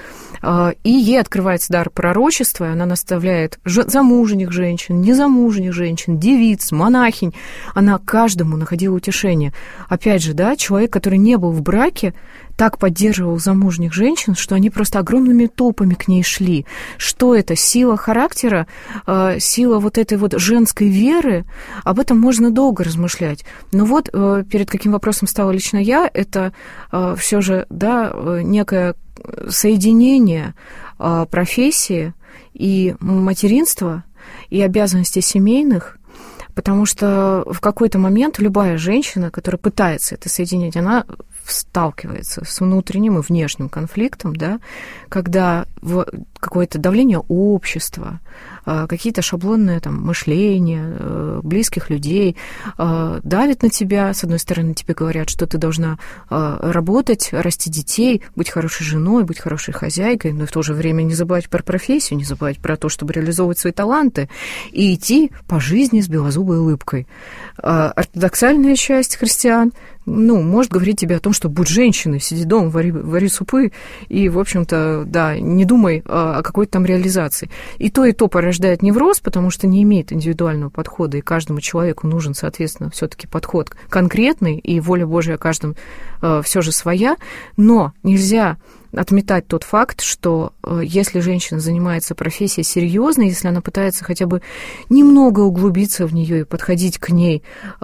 И ей открывается дар пророчества, и она наставляет замужних женщин, незамужних женщин, девиц, монахинь. Она каждому находила утешение. Опять же, да, человек, который не был в браке, так поддерживал замужних женщин, что они просто огромными толпами к ней шли. Что это? Сила характера, сила вот этой вот женской веры? Об этом можно долго размышлять. Но вот перед каким вопросом стала лично я, это все же, да, некое соединение профессии и материнства, и обязанностей семейных, потому что в какой-то момент любая женщина, которая пытается это соединить, она сталкивается с внутренним и внешним конфликтом, да, когда какое-то давление общества, какие-то шаблонные там мышления близких людей давит на тебя. С одной стороны, тебе говорят, что ты должна работать, расти детей, быть хорошей женой, быть хорошей хозяйкой, но в то же время не забывать про профессию, не забывать про то, чтобы реализовывать свои таланты и идти по жизни с белозубой улыбкой. Ортодоксальная часть христиан, ну, может говорить тебе о том, что будь женщиной, сиди дома, вари, вари супы, и, в общем-то, да, не думай о какой-то там реализации. И то, и то порождает невроз, потому что не имеет индивидуального подхода, и каждому человеку нужен, соответственно, все-таки подход конкретный, и воля Божья каждому э, все же своя, но нельзя отметать тот факт, что э, если женщина занимается профессией серьезно, если она пытается хотя бы немного углубиться в нее и подходить к ней э,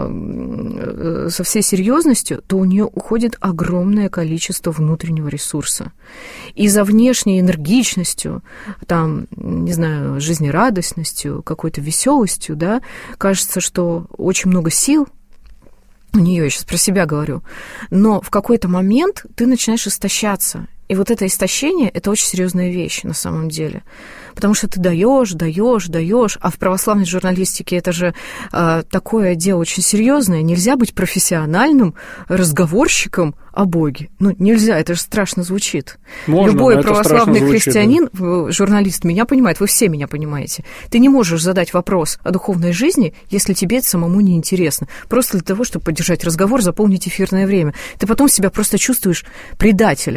э, со всей серьезностью, то у нее уходит огромное количество внутреннего ресурса. И за внешней энергичностью, там, не знаю, жизнерадостностью, какой-то веселостью, да, кажется, что очень много сил у нее, я сейчас про себя говорю, но в какой-то момент ты начинаешь истощаться. И вот это истощение – это очень серьезная вещь на самом деле. Потому что ты даешь, даешь, даешь, а в православной журналистике это же э, такое дело очень серьезное. Нельзя быть профессиональным разговорщиком о Боге. Ну, нельзя, это же страшно звучит. Можно, Любой православный звучит, христианин, да. Журналист меня понимает, вы все меня понимаете. Ты не можешь задать вопрос о духовной жизни, если тебе это самому не интересно. Просто для того, чтобы поддержать разговор, заполнить эфирное время. Ты потом себя просто чувствуешь предателем.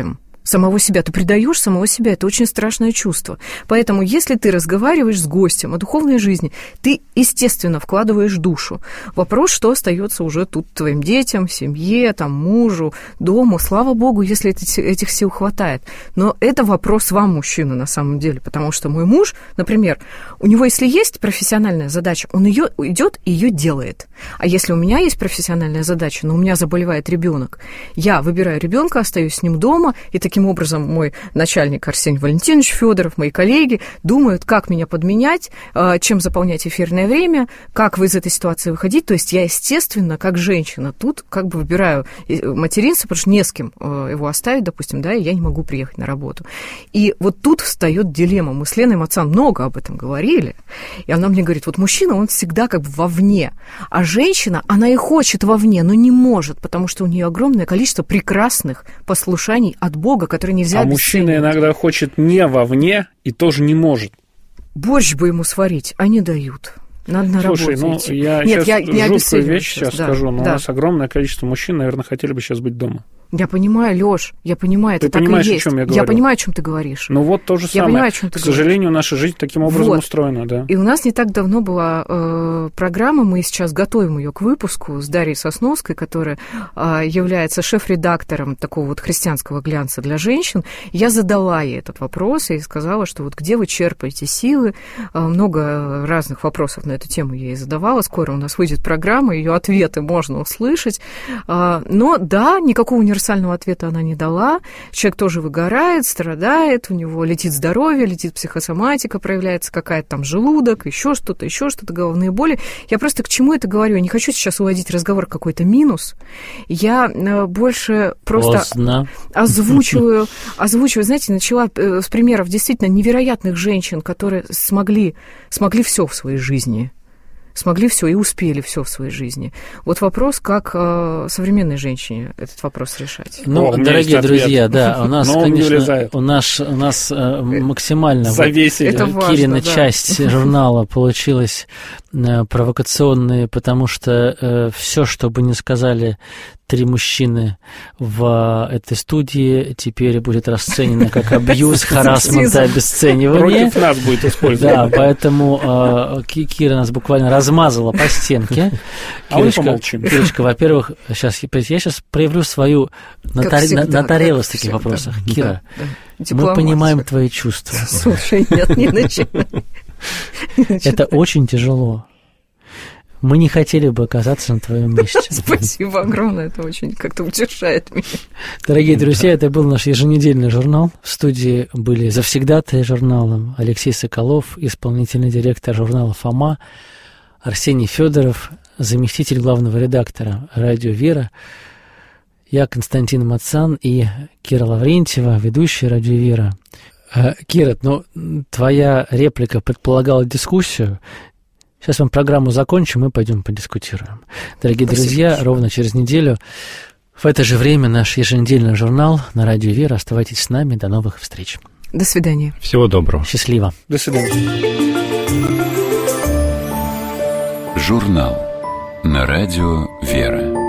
самого себя. Ты предаешь самого себя. Это очень страшное чувство. Поэтому, если ты разговариваешь с гостем о духовной жизни, ты, естественно, вкладываешь душу. Вопрос, что остается уже тут твоим детям, семье, там, мужу, дому. Слава Богу, если этих сил хватает. Но это вопрос вам, мужчина, на самом деле. Потому что мой муж, например, у него, если есть профессиональная задача, он ее идет и ее делает. А если у меня есть профессиональная задача, но у меня заболевает ребенок, я выбираю ребенка, остаюсь с ним дома, и таким образом мой начальник Арсений Валентинович Федоров, мои коллеги думают, как меня подменять, чем заполнять эфирное время, как из этой ситуации выходить. То есть я, естественно, как женщина, тут как бы выбираю материнство, потому что не с кем его оставить, допустим, да, и я не могу приехать на работу. И вот тут встает дилемма. Мы с Леной Мацан много об этом говорили, и она мне говорит, вот мужчина, он всегда как бы вовне, а женщина, она и хочет вовне, но не может, потому что у нее огромное количество прекрасных послушаний от Бога, которые нельзя а обесценивать. Мужчина иногда хочет не вовне и тоже не может. Борщ бы ему сварить, а не дают. Надо на Слушай, работу ну, идти. я Нет, сейчас я не жуткую вещь сейчас, сейчас да, скажу, но да. у нас огромное количество мужчин, наверное, хотели бы сейчас быть дома. Я понимаю, Лёш, я понимаю, ты это так и понимаешь, есть. о чем я говорю? Я понимаю, о чем ты говоришь. Ну вот то же я самое. Понимаю, о чем ты К сожалению, говоришь. наша жизнь таким образом вот. устроена, да. И у нас не так давно была э, программа, мы сейчас готовим ее к выпуску с Дарьей Сосновской, которая э, является шеф-редактором такого вот христианского глянца для женщин. Я задала ей этот вопрос и сказала, что вот где вы черпаете силы. Э, много разных вопросов на эту тему я ей задавала. Скоро у нас выйдет программа, ее ответы можно услышать. Э, но да, никакого универсального ответа она не дала. Человек тоже выгорает, страдает, у него летит здоровье, летит психосоматика, проявляется какая-то там желудок, еще что-то, еще что-то, головные боли. Я просто к чему это говорю? Я не хочу сейчас уводить разговор в какой-то минус. Я больше просто Поздно. озвучиваю, озвучиваю, знаете, начала с примеров действительно невероятных женщин, которые смогли, смогли все в своей жизни. Смогли все и успели все в своей жизни. Вот вопрос, как э, современной женщине этот вопрос решать. Ну, О, дорогие друзья, да, у нас, конечно, у нас, у нас э, максимально завесили. Вот, Кирина да. часть журнала получилась э, провокационной, потому что э, все, что бы ни сказали три мужчины в этой студии, теперь будет расценено как абьюз, харассмент и обесценивание. Против нас будет использовано. Да, поэтому э, Кира нас буквально размазала по стенке. А мы помолчим. Кирочка, во-первых, сейчас, я сейчас проявлю свою натарелость в таких вопросах. Кира, мы понимаем твои чувства. Слушай, нет, не начинай. Это очень тяжело. Мы не хотели бы оказаться на твоем месте. Спасибо огромное, это очень как-то утешает меня. Дорогие друзья, это был наш еженедельный журнал. В студии были завсегдатые журналом Алексей Соколов, исполнительный директор журнала «Фома», Арсений Федоров, заместитель главного редактора «Радио Вера», я Константин Мацан и Кира Лаврентьева, ведущая «Радио Вера». Кира, ну, твоя реплика предполагала дискуссию. Сейчас мы программу закончим и пойдем подискутируем. Дорогие Спасибо. Друзья, ровно через неделю в это же время наш еженедельный журнал на Радио Вера. Оставайтесь с нами. До новых встреч. До свидания. Всего доброго. Счастливо. До свидания. Журнал на Радио Вера.